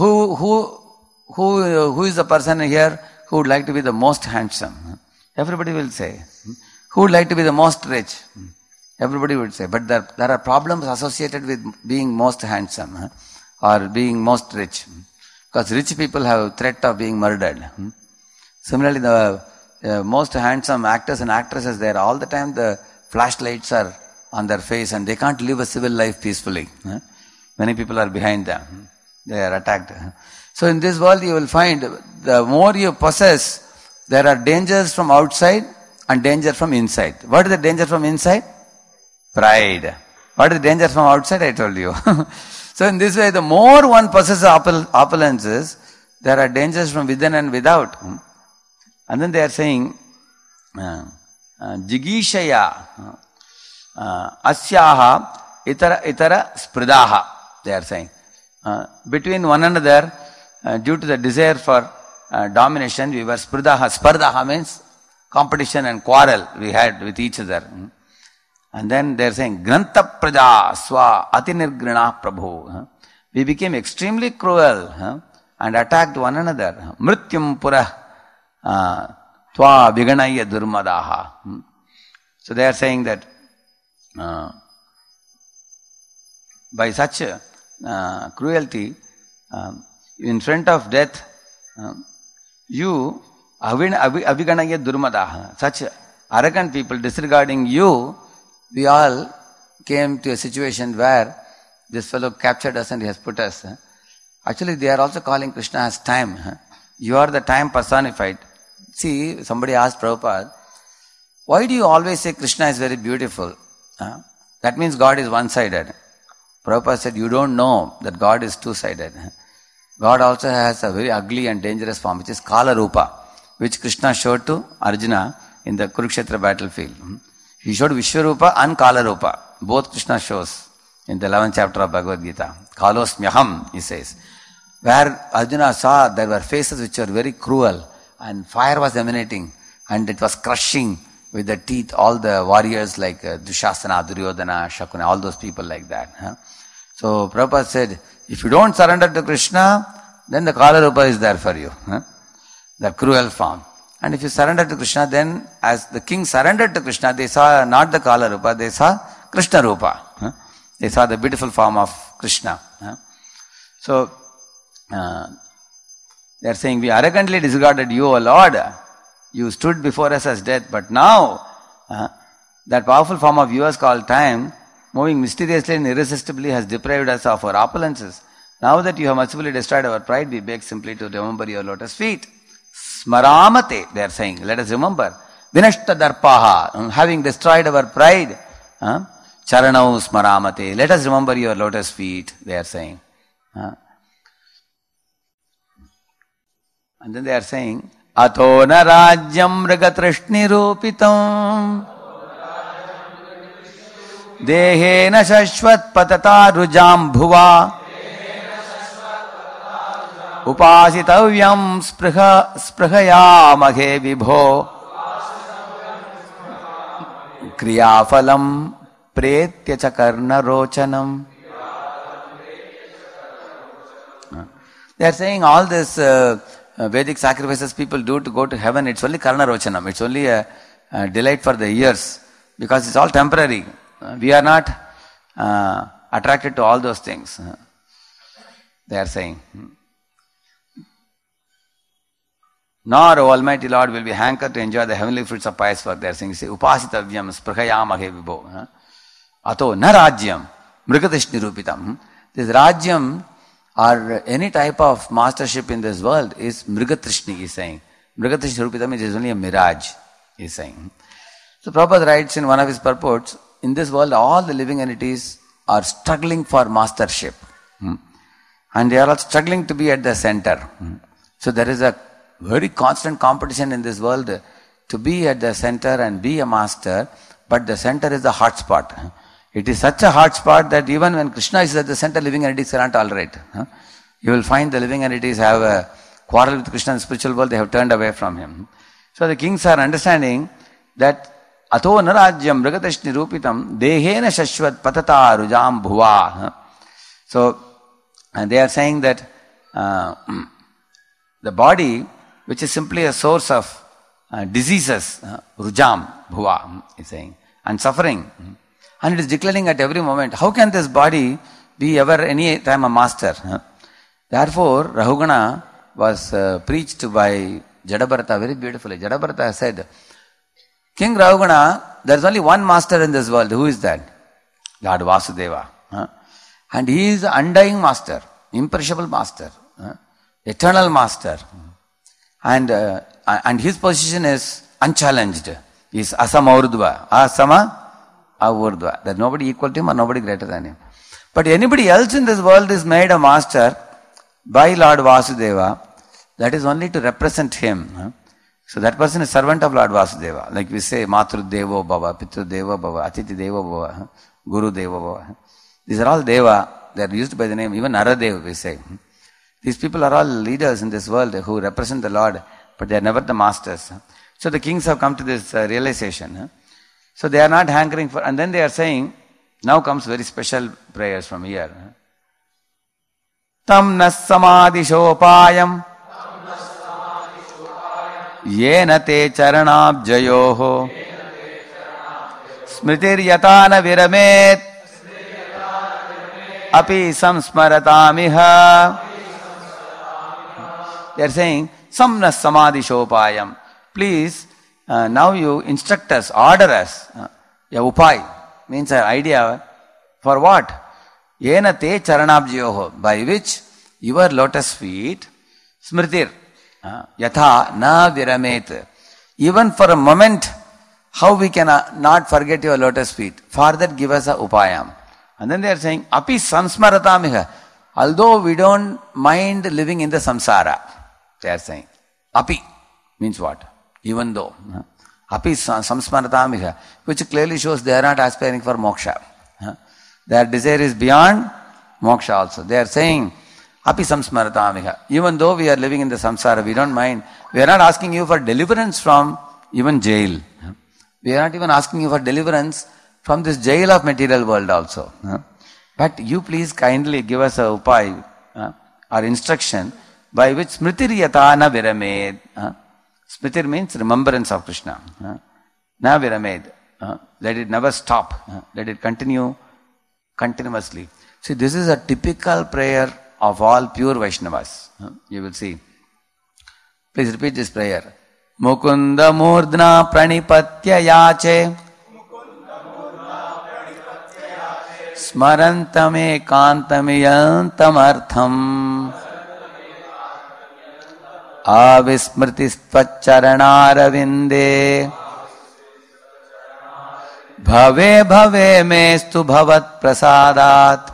who is the person here who would like to be the most handsome? Everybody will say. Who would like to be the most rich? Everybody would say. But there are problems associated with being most handsome or being most rich. Because rich people have threat of being murdered. Similarly, the most handsome actors and actresses, there all the time the flashlights are on their face and they can't live a civil life peacefully. Many people are behind them. They are attacked. So in this world you will find the more you possess, there are dangers from outside and danger from inside. What is the danger from inside? Pride. What is the danger from outside? I told you. So in this way, the more one possesses opulences, there are dangers from within and without. And then they are saying, Jigishaya Asyaha Itara Spridaha. They are saying. Between one another, due to the desire for domination, we were Spridaha. Spardaha means competition and quarrel we had with each other. And then they are saying, Grantha Praja Swa Atinirgrina Prabhu. We became extremely cruel and attacked one another. Mrityum Pura Twa Viganaya Durmadaha. So they are saying that by such cruelty, in front of death, you Aviganaya Durmadaha, such arrogant people disregarding you, we all came to a situation where this fellow captured us and he has put us. Actually, they are also calling Krishna as time. You are the time personified. See, somebody asked Prabhupada, why do you always say Krishna is very beautiful? That means God is one-sided. Prabhupada said, you don't know that God is two-sided. God also has a very ugly and dangerous form, which is Kala Rupa, which Krishna showed to Arjuna in the Kurukshetra battlefield. He showed Vishwarupa and Kala Rupa. Both Krishna shows in the 11th chapter of Bhagavad Gita. Kalosmyaham, he says. Where Arjuna saw there were faces which were very cruel and fire was emanating and it was crushing with the teeth all the warriors like Dushasana, Duryodhana, Shakuna, all those people like that. So Prabhupada said, if you don't surrender to Krishna, then the Kala Rupa is there for you. The cruel form. And if you surrender to Krishna, then as the king surrendered to Krishna, they saw not the Kala Rupa, they saw Krishna Rupa. They saw the beautiful form of Krishna. So, they are saying, we arrogantly disregarded you, O Lord. You stood before us as death, but now, that powerful form of yours called time, moving mysteriously and irresistibly, has deprived us of our opulences. Now that you have mercifully destroyed our pride, we beg simply to remember your lotus feet. Smaramate, they are saying, let us remember. Vinashta darpaha, having destroyed our pride. Charanau smaramate, let us remember your lotus feet, they are saying. And then they are saying, Ato na rajyam mrigatrishni rupitam Dehena shashvat patata rujam bhuva Upasitavyam sprihayamaghe vibho Kriyafalam pretya chakarna rochanam. They are saying all this Vedic sacrifices people do to go to heaven, it's only karna rochanam. It's only a delight for the ears because it's all temporary. We are not attracted to all those things. They are saying. Nor, O Almighty Lord, will be hankered to enjoy the heavenly fruits of pious work. They are saying, Upasitavyam sprihayamaghe vibho. Ato na rajyam mrigatishni rupitam. This rajyam or any type of mastership in this world is mrigatrishni, he is saying. Mrigatrishni rupitam is only a mirage, he is saying. So Prabhupada writes in one of his purports, in this world all the living entities are struggling for mastership. And they are all struggling to be at the center. So there is a very constant competition in this world to be at the center and be a master, but the center is the hot spot. It is such a hot spot that even when Krishna is at the center, living entities cannot tolerate. You will find the living entities have a quarrel with Krishna in the spiritual world, they have turned away from him. So the kings are understanding that Ato narajyam mragatesh nirupitam dehena shashvat patata rujam bhuva. So they are saying that the body, which is simply a source of diseases, rujam bhuva, is saying, and suffering. And it is declaring at every moment, how can this body be ever any time a master? Therefore, Rahugana was preached by Jadabharata very beautifully. Jadabharata said, King Rahugana, there is only one master in this world. Who is that? Lord Vasudeva. And he is the undying master, imperishable master, eternal master. And his position is unchallenged. He is Asama Urdhva. Asama Urdhva. There is nobody equal to him or nobody greater than him. But anybody else in this world is made a master by Lord Vasudeva. That is only to represent him. So that person is servant of Lord Vasudeva. Like we say, Matru Devo Bhava, Pitru Devo Bhava, Atiti Devo Bhava, Guru Devo Bhava. These are all Deva. They are used by the name, even Naradev we say. These people are all leaders in this world who represent the Lord, but they are never the masters. So the kings have come to this realization. So they are not hankering for, and then they are saying, now comes very special prayers from here. Tam nas samadhishopayam yena te charanabjayoho smritir yatana viramet api samsmaratamiha. They are saying, samna samadhishopayam. Please, now you instruct us, order us. Upai means an idea for what? Yena te charanabjayoho, by which your lotus feet, smritir, yatha na viramet. Even for a moment, how we can not forget your lotus feet? For that, give us a upayam. And then they are saying, api samsmaratamiha. Although we don't mind living in the samsara, they are saying. Api means what? Even though. Api samsmaratamiha, which clearly shows they are not aspiring for moksha. Their desire is beyond moksha also. They are saying, api samsmaratamiha. Even though we are living in the samsara, we don't mind. We are not asking you for deliverance from even jail. We are not even asking you for deliverance from this jail of material world also. But you please kindly give us a upai, or instruction, by which smritir yatana viramed. Smritir means remembrance of Krishna. Na viramed. Let it never stop. Let it continue continuously. See, this is a typical prayer of all pure Vaishnavas. You will see. Please repeat this prayer. Mukunda murdna pranipatya yache smarantame kantamiyantamartham avismrtistvaccharanāravinde bhave bhave mestu bhavat prasadat.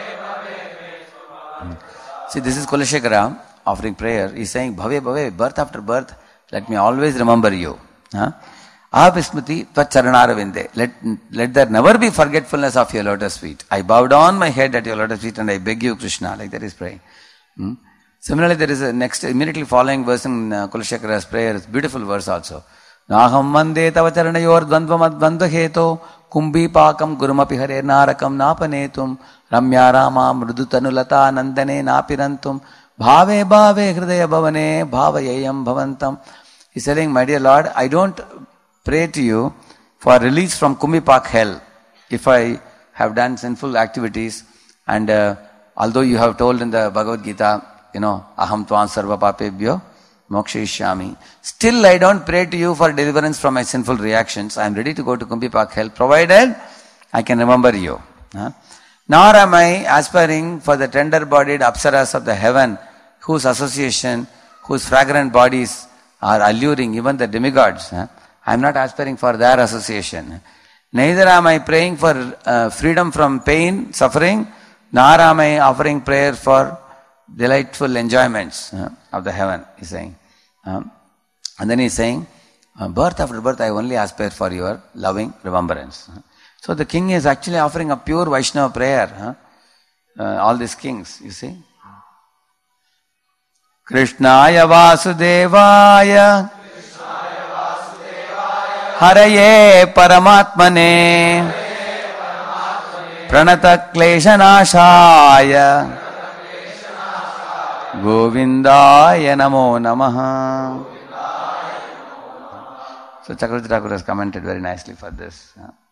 See, this is Kulashekara offering prayer. He is saying, bhave bhave, birth after birth, let me always remember you. Avismriti tvaccharanāravinde. Let there never be forgetfulness of your lotus feet. I bow down my head at your lotus feet and I beg you, Krishna. Like that is praying. Similarly, there is a next, immediately following verse in Kulashekara's prayer. It's a beautiful verse also. Naham mande tavacharanayor dvandvamad dvandvaheto kumbi pakam gurumapi hare narakam napanetum ramya rama mrudutanulata nandane napirantum bhave bhave hridaya bhavane bhavayayam bhavantam. He's telling, my dear Lord, I don't pray to you for release from Kumbipak hell if I have done sinful activities, and although you have told in the Bhagavad Gita, aham tvam sarva papebhyo mokshayishyami. Still I don't pray to you for deliverance from my sinful reactions. I am ready to go to Kumbipak hell, provided I can remember you. Nor am I aspiring for the tender-bodied apsaras of the heaven, whose association, whose fragrant bodies are alluring even the demigods. I am not aspiring for their association. Neither am I praying for freedom from pain, suffering, nor am I offering prayer for delightful enjoyments of the heaven, he is saying. And then he is saying, birth after birth I only aspire for your loving remembrance. So the king is actually offering a pure Vaishnava prayer. All these kings, you see. Krishnaya Vasudevaya Haraye Paramatmane Pranata Kleshanashaya Govindaya Namo Namaha. So Chakravarti Thakur has commented very nicely for this.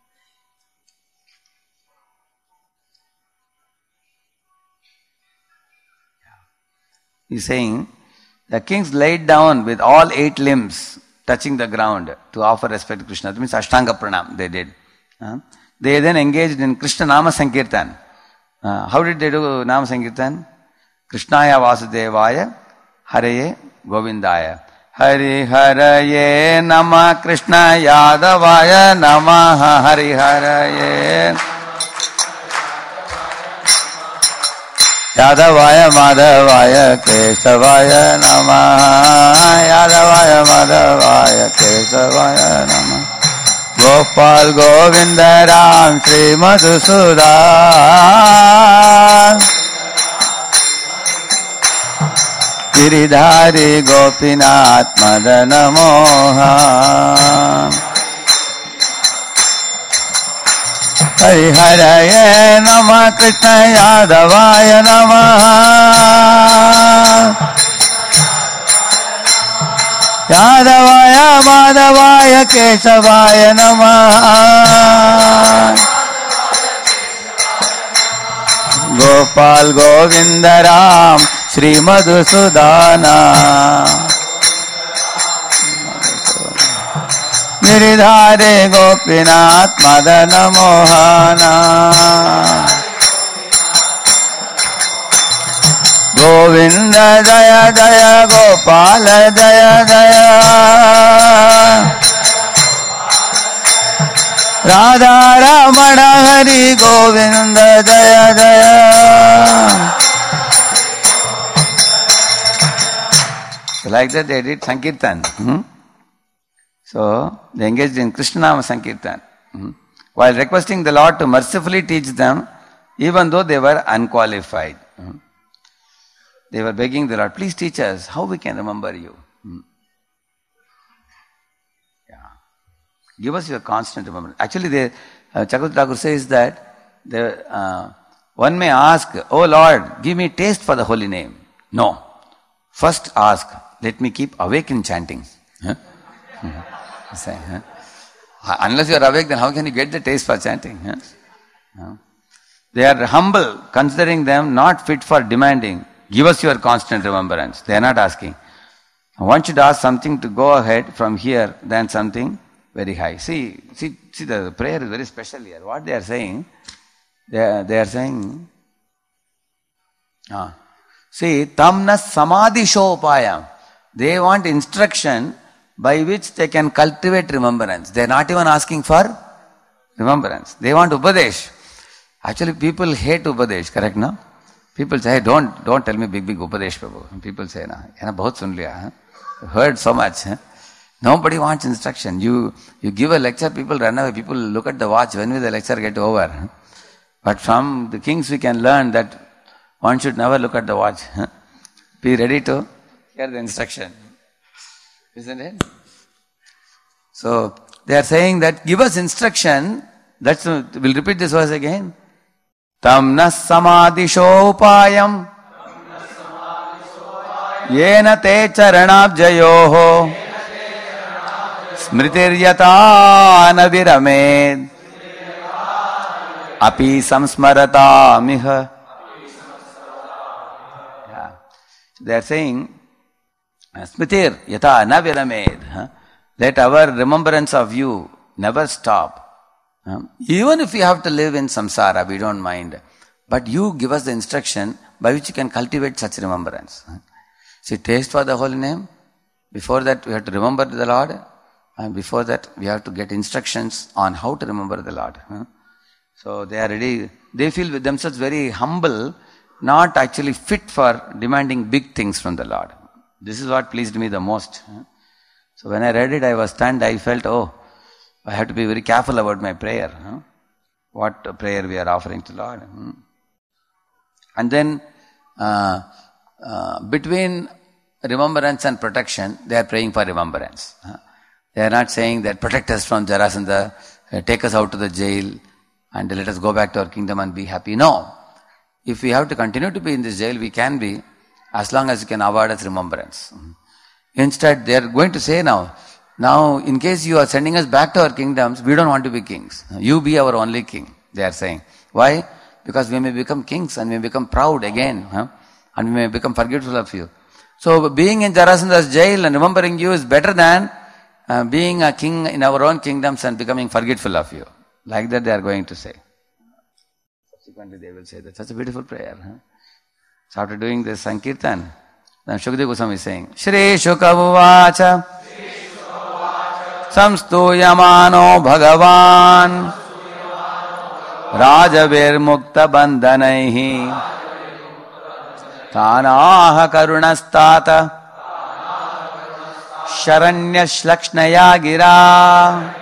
He's saying, the kings laid down with all 8 limbs touching the ground to offer respect to Krishna. That means Ashtanga Pranam they did. They then engaged in Krishna Nama Sankirtan. How did they do Nama Sankirtan? Krishnaya Vasudevaya Haraye Govindaya. Hari Haraye Nama Krishna Yadavaya Namaha Hari Haraye Yadavaya Madhavaya Kesavaya Namaha Yadavaya Madhavaya Kesavaya Namaha Gopal Govinda Ram Sri Madhusudan Giridhari Gopinath Madana Mohan Hari Haraye Nama Krishna Yadavaya Namaha Yadavaya Madhavaya Kesavaya Namaha Gopal Govinda Ram Sri Madhusudana Giridhare Gopinath Madana Mohana Govinda Jaya Jaya Gopala Jaya Jaya Radha Ramana Hari Govinda Jaya Jaya. So like that they did Sankirtan. So they engaged in Krishna Nama Sankirtan. While requesting the Lord to mercifully teach them, even though they were unqualified. They were begging the Lord, please teach us how we can remember you. Give us your constant remembrance. Actually, Chakravarti Thakur says that one may ask, oh Lord, give me taste for the holy name. No. First ask, let me keep awake in chanting. Unless you are awake, then how can you get the taste for chanting? They are humble, considering them not fit for demanding. Give us your constant remembrance. They are not asking. One should ask something to go ahead from here than something very high. See, the prayer is very special here. What they are saying, they are saying, see, tamna samadhishopayam. They want instruction by which they can cultivate remembrance. They are not even asking for remembrance. They want upadesh. Actually, people hate upadesh, correct, no? People say, hey, don't tell me big upadesh, Prabhu. People say, na, bahut sun liya. Heard so much. Nobody wants instruction. You give a lecture, people run away. People look at the watch. When will the lecture get over? But from the kings we can learn that one should never look at the watch. Be ready to hear the instruction. Isn't it? So, they are saying that give us instruction. We'll repeat this verse again. Tamna samadhishopayam yena te charanabjayoho smritiryata naviramed api samsmarata miha. They are saying smritir yata naviramed. Let our remembrance of you never stop. Even if we have to live in samsara, we don't mind. But you give us the instruction by which you can cultivate such remembrance. See, taste for the holy name. Before that, we have to remember the Lord. And before that, we have to get instructions on how to remember the Lord. So they are ready. They feel with themselves very humble, not actually fit for demanding big things from the Lord. This is what pleased me the most. So when I read it, I was stunned. I felt, I have to be very careful about my prayer. what prayer we are offering to Lord. And then between remembrance and protection, they are praying for remembrance. They are not saying that protect us from Jarasandha, take us out to the jail and let us go back to our kingdom and be happy. No. If we have to continue to be in this jail, we can be, as long as you can avoid us remembrance. Instead, they are going to say now, in case you are sending us back to our kingdoms, we don't want to be kings. You be our only king, they are saying. Why? Because we may become kings and we may become proud again. And we may become forgetful of you. So being in Jarasandha's jail and remembering you is better than being a king in our own kingdoms and becoming forgetful of you. Like that they are going to say. Subsequently they will say that. Such a beautiful prayer. So after doing this Sankirtan, then Shukadeva Goswami is saying, Shri Shukavacha Samstuyamano Bhagavan Rajavir Mukta Bandhanaihi Tanaha Karunastata Sharanya Shlakshnaya Gira.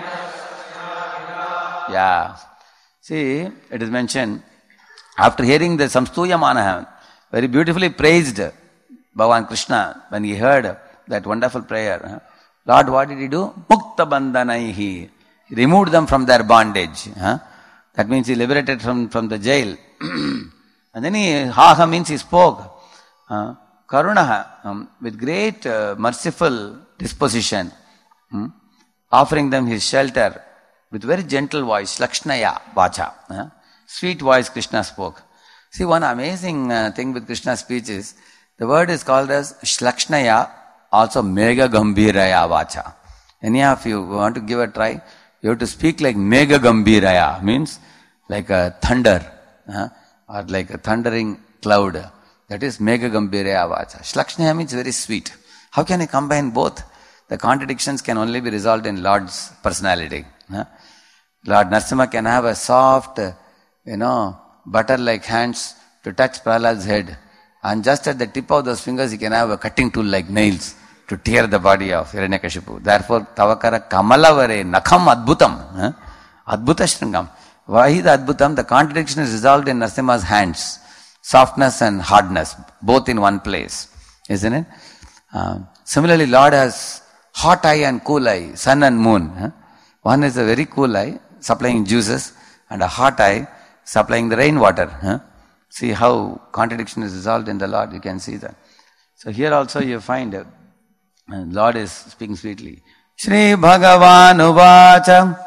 Yeah. See, it is mentioned, after hearing the Samstuyamana, very beautifully praised Bhagavan Krishna when he heard that wonderful prayer. Lord, what did he do? Mukta bandhanaihi. He removed them from their bondage. That means he liberated from the jail. And then ha means he spoke. Karunaha, with great merciful disposition, offering them his shelter with very gentle voice, Lakshnaya Vacha. Sweet voice Krishna spoke. See, one amazing thing with Krishna's speech is, the word is called as Shlakshnaya, also Mega Gambhiraya Vacha. Any of you want to give a try? You have to speak like Mega Gambhiraya, means like a thunder, or like a thundering cloud. That is Mega Gambhiraya Vacha. Shlakshnaya means very sweet. How can you combine both? The contradictions can only be resolved in Lord's personality. Lord Narasimha can have a soft, butter-like hands to touch Prahlad's head. And just at the tip of those fingers, he can have a cutting tool like nails to tear the body of Hiranyakashipu. Therefore, Tavakara Kamalavare Nakham Adbhutam. Adbhuta Shrangam. Why the Adbhutam? The contradiction is resolved in Narasimha's hands. Softness and hardness, both in one place. Isn't it? Similarly, Lord has hot eye and cool eye, sun and moon. One is a very cool eye, supplying juices, and a hot eye, supplying the rainwater. See how contradiction is resolved in the Lord, you can see that. So here also you find Lord is speaking sweetly. Shri Bhagavan Uvacha.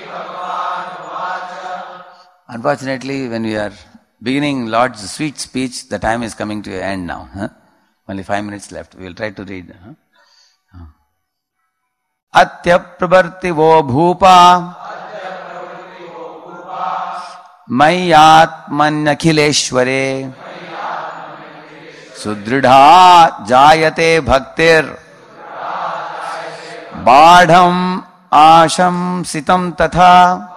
Unfortunately, when we are beginning Lord's sweet speech, the time is coming to an end now. Only 5 minutes left. We will try to read. Atya pravarti vo bhupa Mayatmanyakhileshware Sudridha Jayate Bhaktir Badham Asham Sitam Tatha.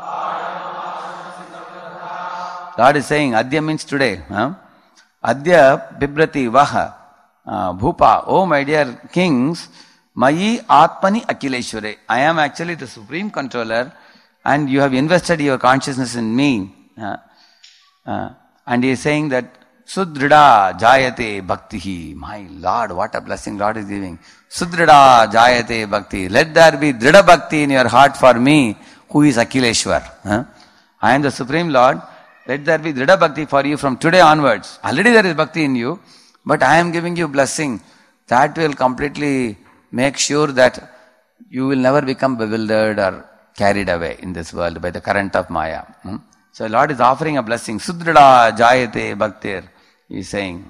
Lord is saying, Adya means today. Adya Bibrati Vaha Bhupa. Oh my dear kings, Mayi Atmani Akhileshware. I am actually the supreme controller and you have invested your consciousness in me. And he is saying that Sudrida Jayate Bhaktihi. My Lord, what a blessing Lord is giving. Sudrida Jayate Bhakti. Let there be Drida Bhakti in your heart for me, who is Akhileshwar. I am the Supreme Lord. Let there be Drida Bhakti for you from today onwards. Already there is Bhakti in you, but I am giving you blessing. That will completely make sure that you will never become bewildered or carried away in this world by the current of Maya. So Lord is offering a blessing. Sudrida Jayate Bhaktir. He is saying,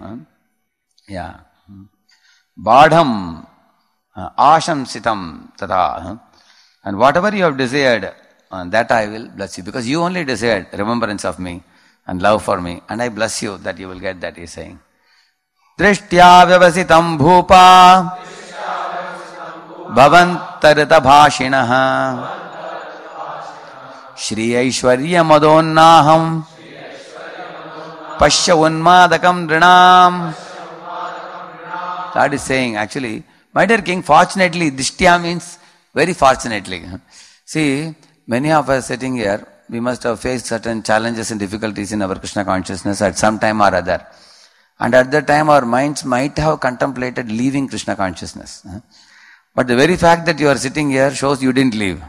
Badham Asham Sitam Tada. And whatever you have desired, that I will bless you. Because you only desired remembrance of me and love for me. And I bless you that you will get that, he is saying. Drishtya vyavasitam bhupa Bhavantarita bhashinaha Shri Aishwarya Madonnaham Pashya Unmadakam Drinam. Lord is saying, actually, my dear king, fortunately, Dishtya means very fortunately. See, many of us sitting here, we must have faced certain challenges and difficulties in our Krishna consciousness at some time or other. And at that time our minds might have contemplated leaving Krishna consciousness. But the very fact that you are sitting here shows you didn't leave.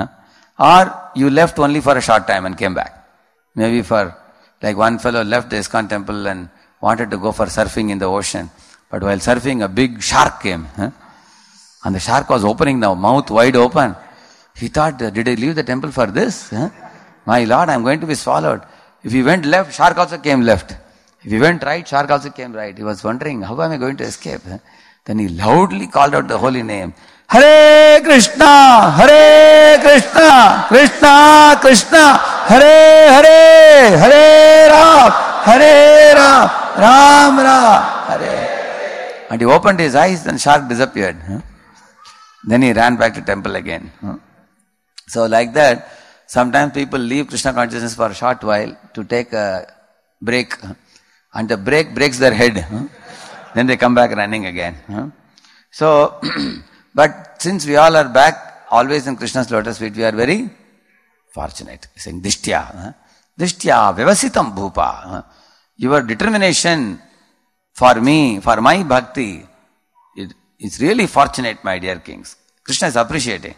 Or you left only for a short time and came back. Maybe for, like one fellow left the ISKCON temple and wanted to go for surfing in the ocean. But while surfing, a big shark came. And the shark was opening the mouth wide open. He thought, did I leave the temple for this? My Lord, I am going to be swallowed. If he went left, shark also came left. If he went right, shark also came right. He was wondering, how am I going to escape? Then he loudly called out the holy name. Hare Krishna, Hare Krishna, Krishna Krishna, Hare Hare, Hare Ram, Hare Ram, Ram Ram, Hare. And he opened his eyes, then shark disappeared. Then he ran back to temple again. So like that, sometimes people leave Krishna consciousness for a short while to take a break. And the break breaks their head. Then they come back running again. So, but since we all are back, always in Krishna's lotus feet, we are very fortunate. Saying, Dishtya. Dishtya, Vyavasitam Bhupa. Your determination for me, for my bhakti, it's really fortunate, my dear kings. Krishna is appreciating.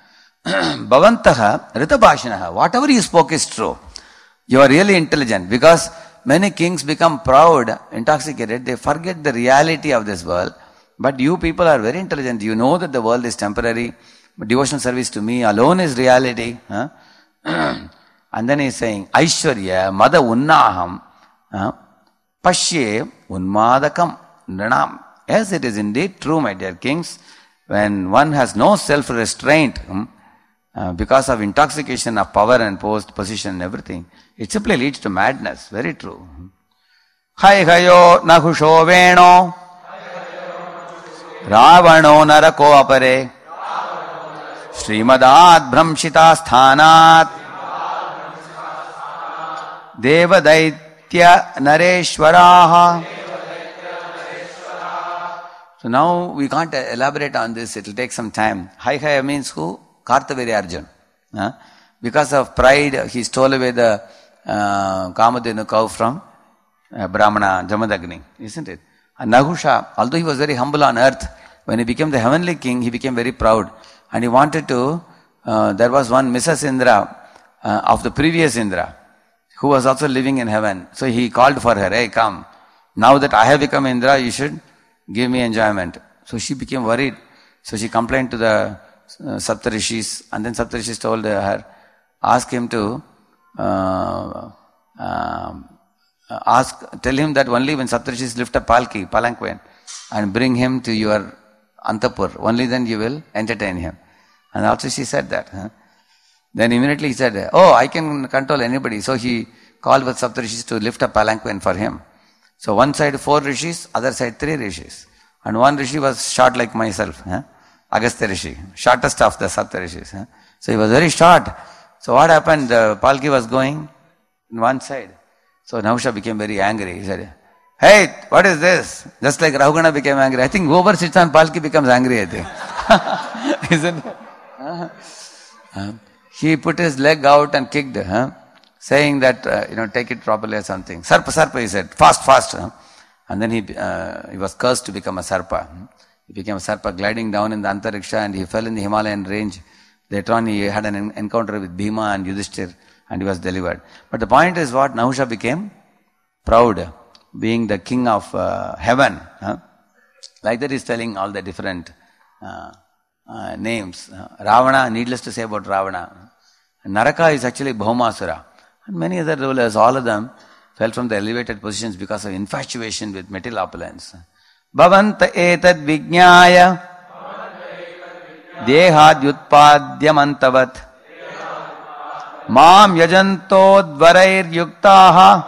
Bhavantaha ritabhashinaha. Whatever you spoke is true. You are really intelligent, because many kings become proud, intoxicated. They forget the reality of this world. But you people are very intelligent. You know that the world is temporary. But devotional service to me alone is reality. And then he is saying, Aishwarya mada unnaham pashye unmadakam nranam. Yes, it is indeed true, my dear kings. When one has no self-restraint because of intoxication of power and position and everything, it simply leads to madness. Very true. Hai hayo nahusho veno ravano narako apare Srimadad Brahmshita Sthanat Devadaitya Nareshwaraha. So now we can't elaborate on this, it will take some time. Haihaya means who? Kartaviri Arjuna. Because of pride, he stole away the Kamadhenu cow from Brahmana Jamadagni, isn't it? And Nahusha, although he was very humble on earth, when he became the heavenly king, he became very proud. And he wanted to, there was one Mrs. Indra of the previous Indra, who was also living in heaven. So he called for her, hey, come. Now that I have become Indra, you should give me enjoyment. So she became worried. So she complained to the Saptarishis, and then Saptarishis told her, ask him to, tell him that only when Saptarishis lift a palanquin, and bring him to your Antapur, only then you will entertain him. And also she said that. Then immediately he said, oh, I can control anybody. So he called with Saptarishis to lift a palanquin for him. So one side 4 rishis, other side 3 rishis. And one rishi was short like myself, Agastya Rishi, shortest of the Saptarishis. So he was very short. So what happened? The palki was going in one side. So Nahusha became very angry. He said, hey, what is this? Just like Rahugana became angry. I think whoever sits on palki becomes angry, I think. Isn't it? He put his leg out and kicked, saying that, take it properly or something. Sarpa, he said, fast. And then he was cursed to become a Sarpa. He became a Sarpa gliding down in the Antariksha, and he fell in the Himalayan range. Later on he had an encounter with Bhima and Yudhishthir, and he was delivered. But the point is what? Nahusha became proud, being the king of heaven. Like that he's telling all the different names. Ravana, needless to say about Ravana. Naraka is actually Bhaumasura. And many other rulers, all of them fell from the elevated positions because of infatuation with material opulence. Bhavanta etad vijñāya dehadyutpadyamantavat mam yajanto dvarair yuktaha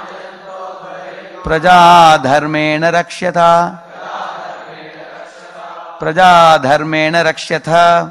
praja dharmena rakshyatha praja dharmena rakshyatha.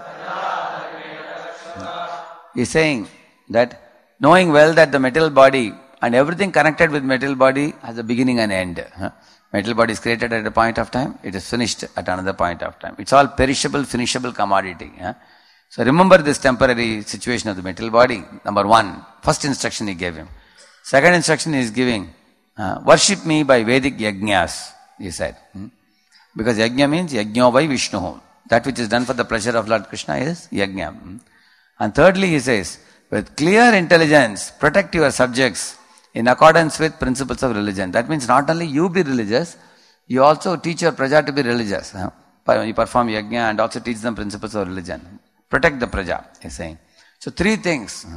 He is saying that knowing well that the material body and everything connected with material body has a beginning and end. Material body is created at a point of time, it is finished at another point of time. It's all perishable, finishable commodity. So remember this temporary situation of the material body. Number one, first instruction he gave him. Second instruction he is giving, worship me by Vedic yajnas, he said. Because yajna means yajno by Vishnu. That which is done for the pleasure of Lord Krishna is yajna. And thirdly he says, with clear intelligence, protect your subjects in accordance with principles of religion. That means not only you be religious, you also teach your praja to be religious. You perform yajna and also teach them principles of religion. Protect the praja, he's saying. So three things.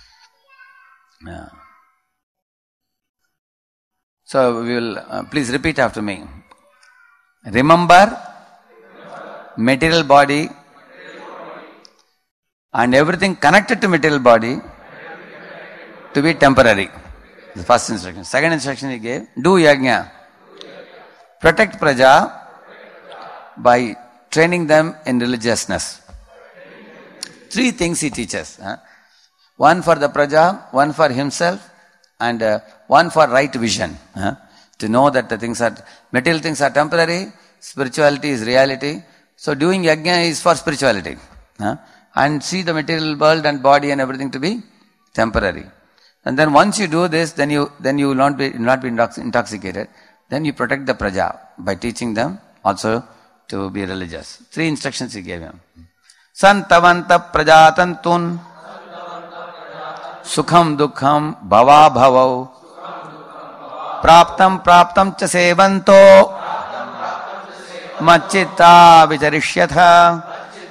So we will, please repeat after me. Remember, material body and everything connected to material body to be temporary. The first instruction. Second instruction he gave, do yajna. Protect praja by training them in religiousness. Three things he teaches. One for the praja, one for himself, and one for right vision. To know that the things are, material things are temporary, spirituality is reality. So doing yajna is for spirituality. And see the material world and body and everything to be temporary. And then once you do this, then you will not be intoxicated. Then you protect the praja by teaching them also to be religious. Three instructions he gave him. Santavanta prajatantun sukham dukham bhava bhavau praptam cha sevanto machitta vicharishyatha.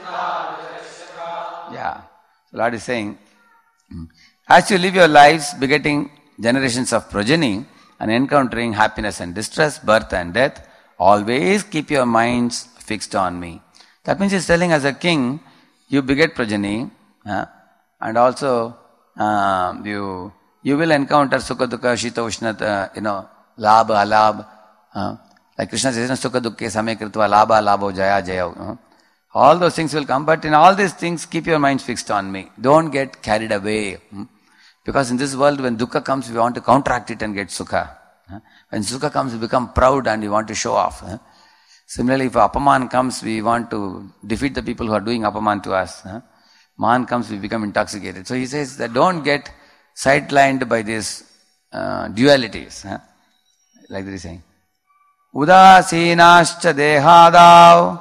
Yeah. So Lord is saying, as you live your lives begetting generations of progeny and encountering happiness and distress, birth and death, always keep your minds fixed on me. That means he's telling, as a king, you beget progeny, and also you will encounter sukha dukkha, shita ushnata, labha, alabha. Like Krishna says, sukha dukkha same kritva, labha, labho, jaya, jaya. All those things will come, but in all these things, keep your minds fixed on me. Don't get carried away. Because in this world, when dukkha comes, we want to counteract it and get sukha. When sukha comes, we become proud and we want to show off. Similarly, if apaman comes, we want to defeat the people who are doing apaman to us. Man comes, we become intoxicated. So he says that don't get sidelined by these dualities. Like he's saying. Udasinascha dehadav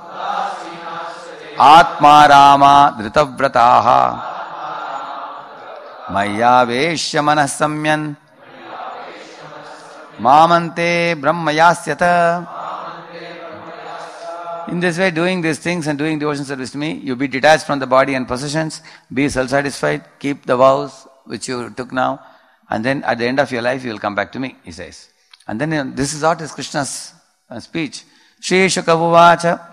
atma rama dhritavrataha maya veshya manas samyan mamante brahmayasyata. In this way, doing these things and doing devotion service to me, you be detached from the body and possessions, be self-satisfied, keep the vows which you took now, and then at the end of your life, you will come back to me, he says. And then this is what is Krishna's speech. Shri Shukavacha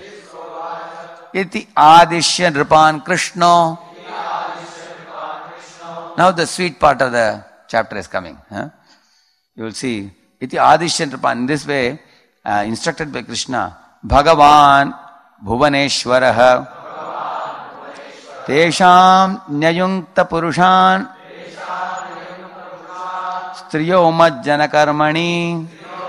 Iti Adishya Nripan Krishna. Now the sweet part of the chapter is coming. You will see. Iti Adishya Nripan. In this way, instructed by Krishna, Bhagavan Bhuvaneshwaraha Tesham Nyayunkta Purushan Striyo Majjana Karmani.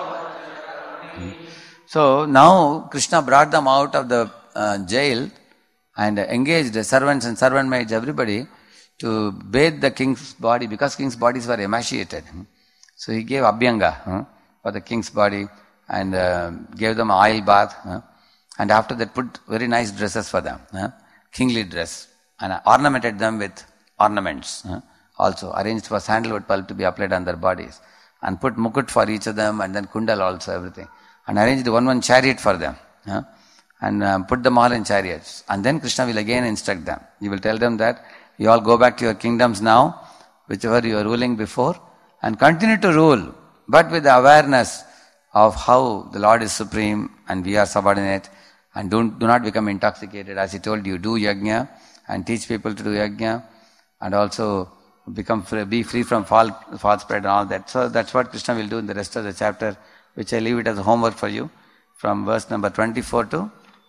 So now Krishna brought them out of the jail and engaged the servants and servant maids, everybody, to bathe the king's body, because king's bodies were emaciated. So he gave Abhyanga for the king's body and gave them an oil bath, and after that put very nice dresses for them, kingly dress, and ornamented them with ornaments, also arranged for sandalwood pulp to be applied on their bodies, and put mukut for each of them, and then kundal also, everything, and arranged one chariot for them, and put them all in chariots. And then Krishna will again instruct them. He will tell them that you all go back to your kingdoms now, whichever you were ruling before, and continue to rule, but with the awareness of how the Lord is supreme and we are subordinate, and do not become intoxicated. As he told you, do yajna and teach people to do yajna, and also be free from false pride and all that. So that's what Krishna will do in the rest of the chapter, which I leave it as homework for you, from verse number 24 to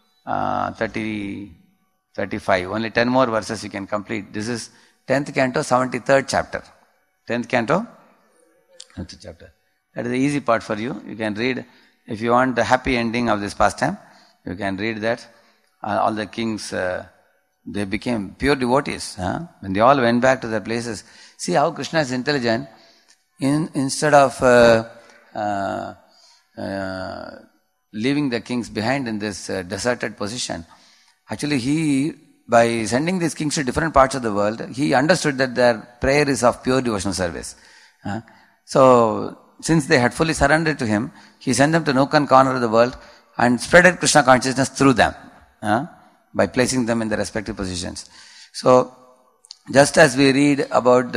35. Only 10 more verses you can complete. This is 10th canto, 73rd chapter. 10th canto, 10th chapter. That is the easy part for you. You can read, if you want the happy ending of this pastime, you can read that. All the kings they became pure devotees. When they all went back to their places, see how Krishna is intelligent. Instead of leaving the kings behind in this deserted position, actually he, by sending these kings to different parts of the world, he understood that their prayer is of pure devotional service. So, since they had fully surrendered to him, he sent them to nook and corner of the world and spreaded Krishna consciousness through them, by placing them in their respective positions. So, just as we read about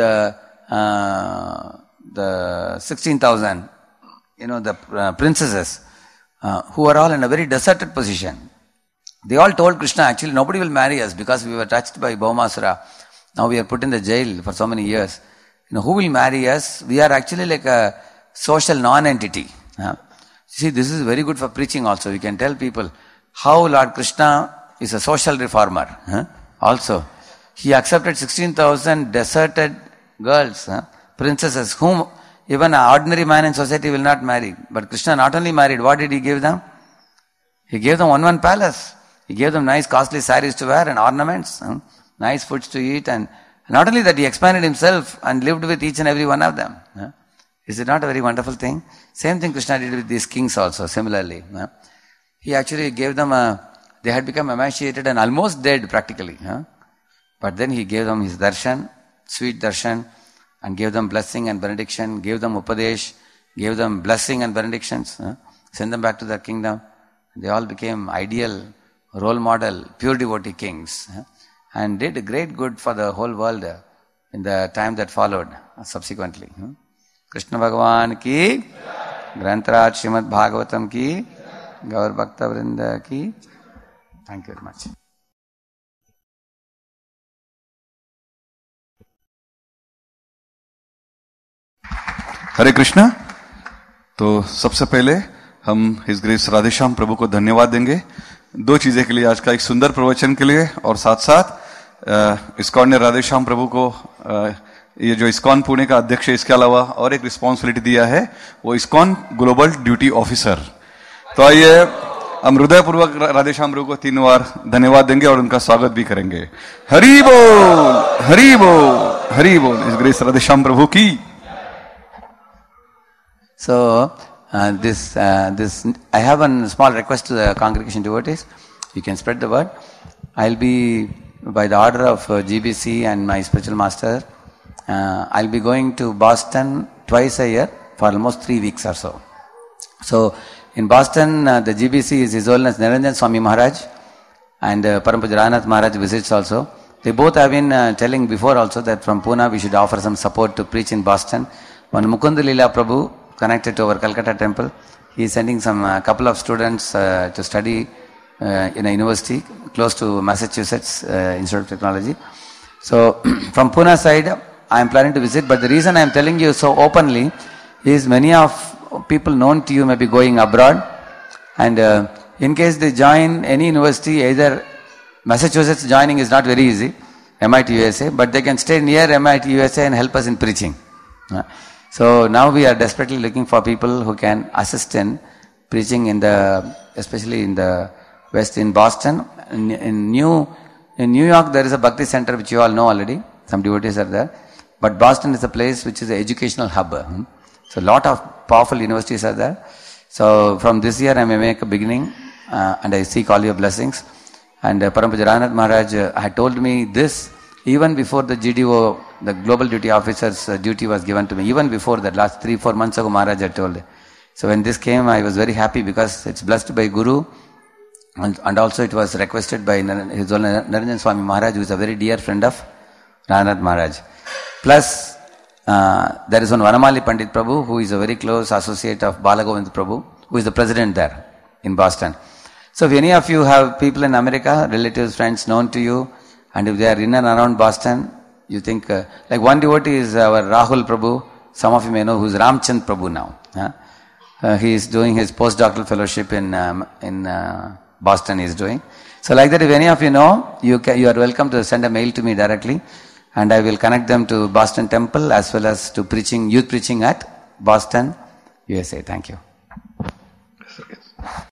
the 16,000, the princesses, who are all in a very deserted position. They all told Krishna, actually nobody will marry us because we were touched by Bhaumasura. Now we are put in the jail for so many years. Who will marry us? We are actually like a social non-entity. See, this is very good for preaching also. We can tell people how Lord Krishna is a social reformer. Also, he accepted 16,000 deserted girls, princesses, whom even an ordinary man in society will not marry. But Krishna not only married, what did he give them? He gave them one palace. He gave them nice costly saris to wear and ornaments, nice foods to eat, and not only that, he expanded himself and lived with each and every one of them. Is it not a very wonderful thing? Same thing Krishna did with these kings also, similarly. He actually gave them they had become emaciated and almost dead practically. But then he gave them his darshan, sweet darshan, and gave them blessing and benediction, gave them upadesh, gave them blessing and benedictions, sent them back to their kingdom. They all became ideal, role model, pure devotee kings, and did great good for the whole world in the time that followed subsequently. Krishna Bhagavan ki, Grantaraj Srimad Bhagavatam ki, Gaur Bhakta Vrinda ki. Thank you very much. हरे कृष्णा। तो सबसे पहले हम his grace Radheshyam प्रभु को धन्यवाद देंगे दो चीजें के लिए, आज का एक सुंदर प्रवचन के लिए, और साथ साथ इस्कॉन ने राधेश्याम प्रभु को ये जो इस्कॉन पुणे का अध्यक्ष है, इसके अलावा और एक रिस्पॉन्सिबिलिटी दिया है, वो इस्कॉन ग्लोबल ड्यूटी ऑफिसर। तो आइए हम हृदयपूर्वक राधेश्याम प्रभु को 3 बार धन्यवाद देंगे और उनका स्वागत भी करेंगे। हरि बोल, हरि बोल, हरि बोल। हिज ग्रेस राधेश्याम प्रभु की। So, I have a small request to the congregation devotees. You can spread the word. I'll be, by the order of GBC and my spiritual master, I'll be going to Boston twice a year for almost 3 weeks or so. So, in Boston, the GBC is His Holiness Niranjan Swami Maharaj, and Param Pujya Raghunath Maharaj visits also. They both have been telling before also that from Pune we should offer some support to preach in Boston. One Mukund Leela Prabhu, connected to our Calcutta temple, he is sending some couple of students to study in a university close to Massachusetts Institute of Technology. So from Pune side, I am planning to visit, but the reason I am telling you so openly is many of people known to you may be going abroad, and in case they join any university, either Massachusetts joining is not very easy, MIT USA, but they can stay near MIT USA and help us in preaching. So now we are desperately looking for people who can assist in preaching especially in the West, in Boston. In New York there is a Bhakti center which you all know already. Some devotees are there. But Boston is a place which is an educational hub. So a lot of powerful universities are there. So from this year I may make a beginning and I seek all your blessings. And Param Pujya Raghunath Maharaj had told me this even before the GDO, the Global Duty Officer's duty was given to me. Even before that, last 3-4 months ago, Maharaj had told. So when this came, I was very happy because it's blessed by Guru, and also it was requested by His Holiness Niranjan Swami Maharaj, who is a very dear friend of Raghunath Maharaj. Plus, there is one Vanamali Pandit Prabhu, who is a very close associate of Balagovind Prabhu, who is the president there in Boston. So if any of you have people in America, relatives, friends known to you, and if they are in and around Boston, you think, like one devotee is our Rahul Prabhu, some of you may know, who is Ramchand Prabhu now. He is doing his postdoctoral fellowship in Boston he is doing. So like that, if any of you know, you are welcome to send a mail to me directly, and I will connect them to Boston Temple as well as to youth preaching at Boston, USA. Thank you.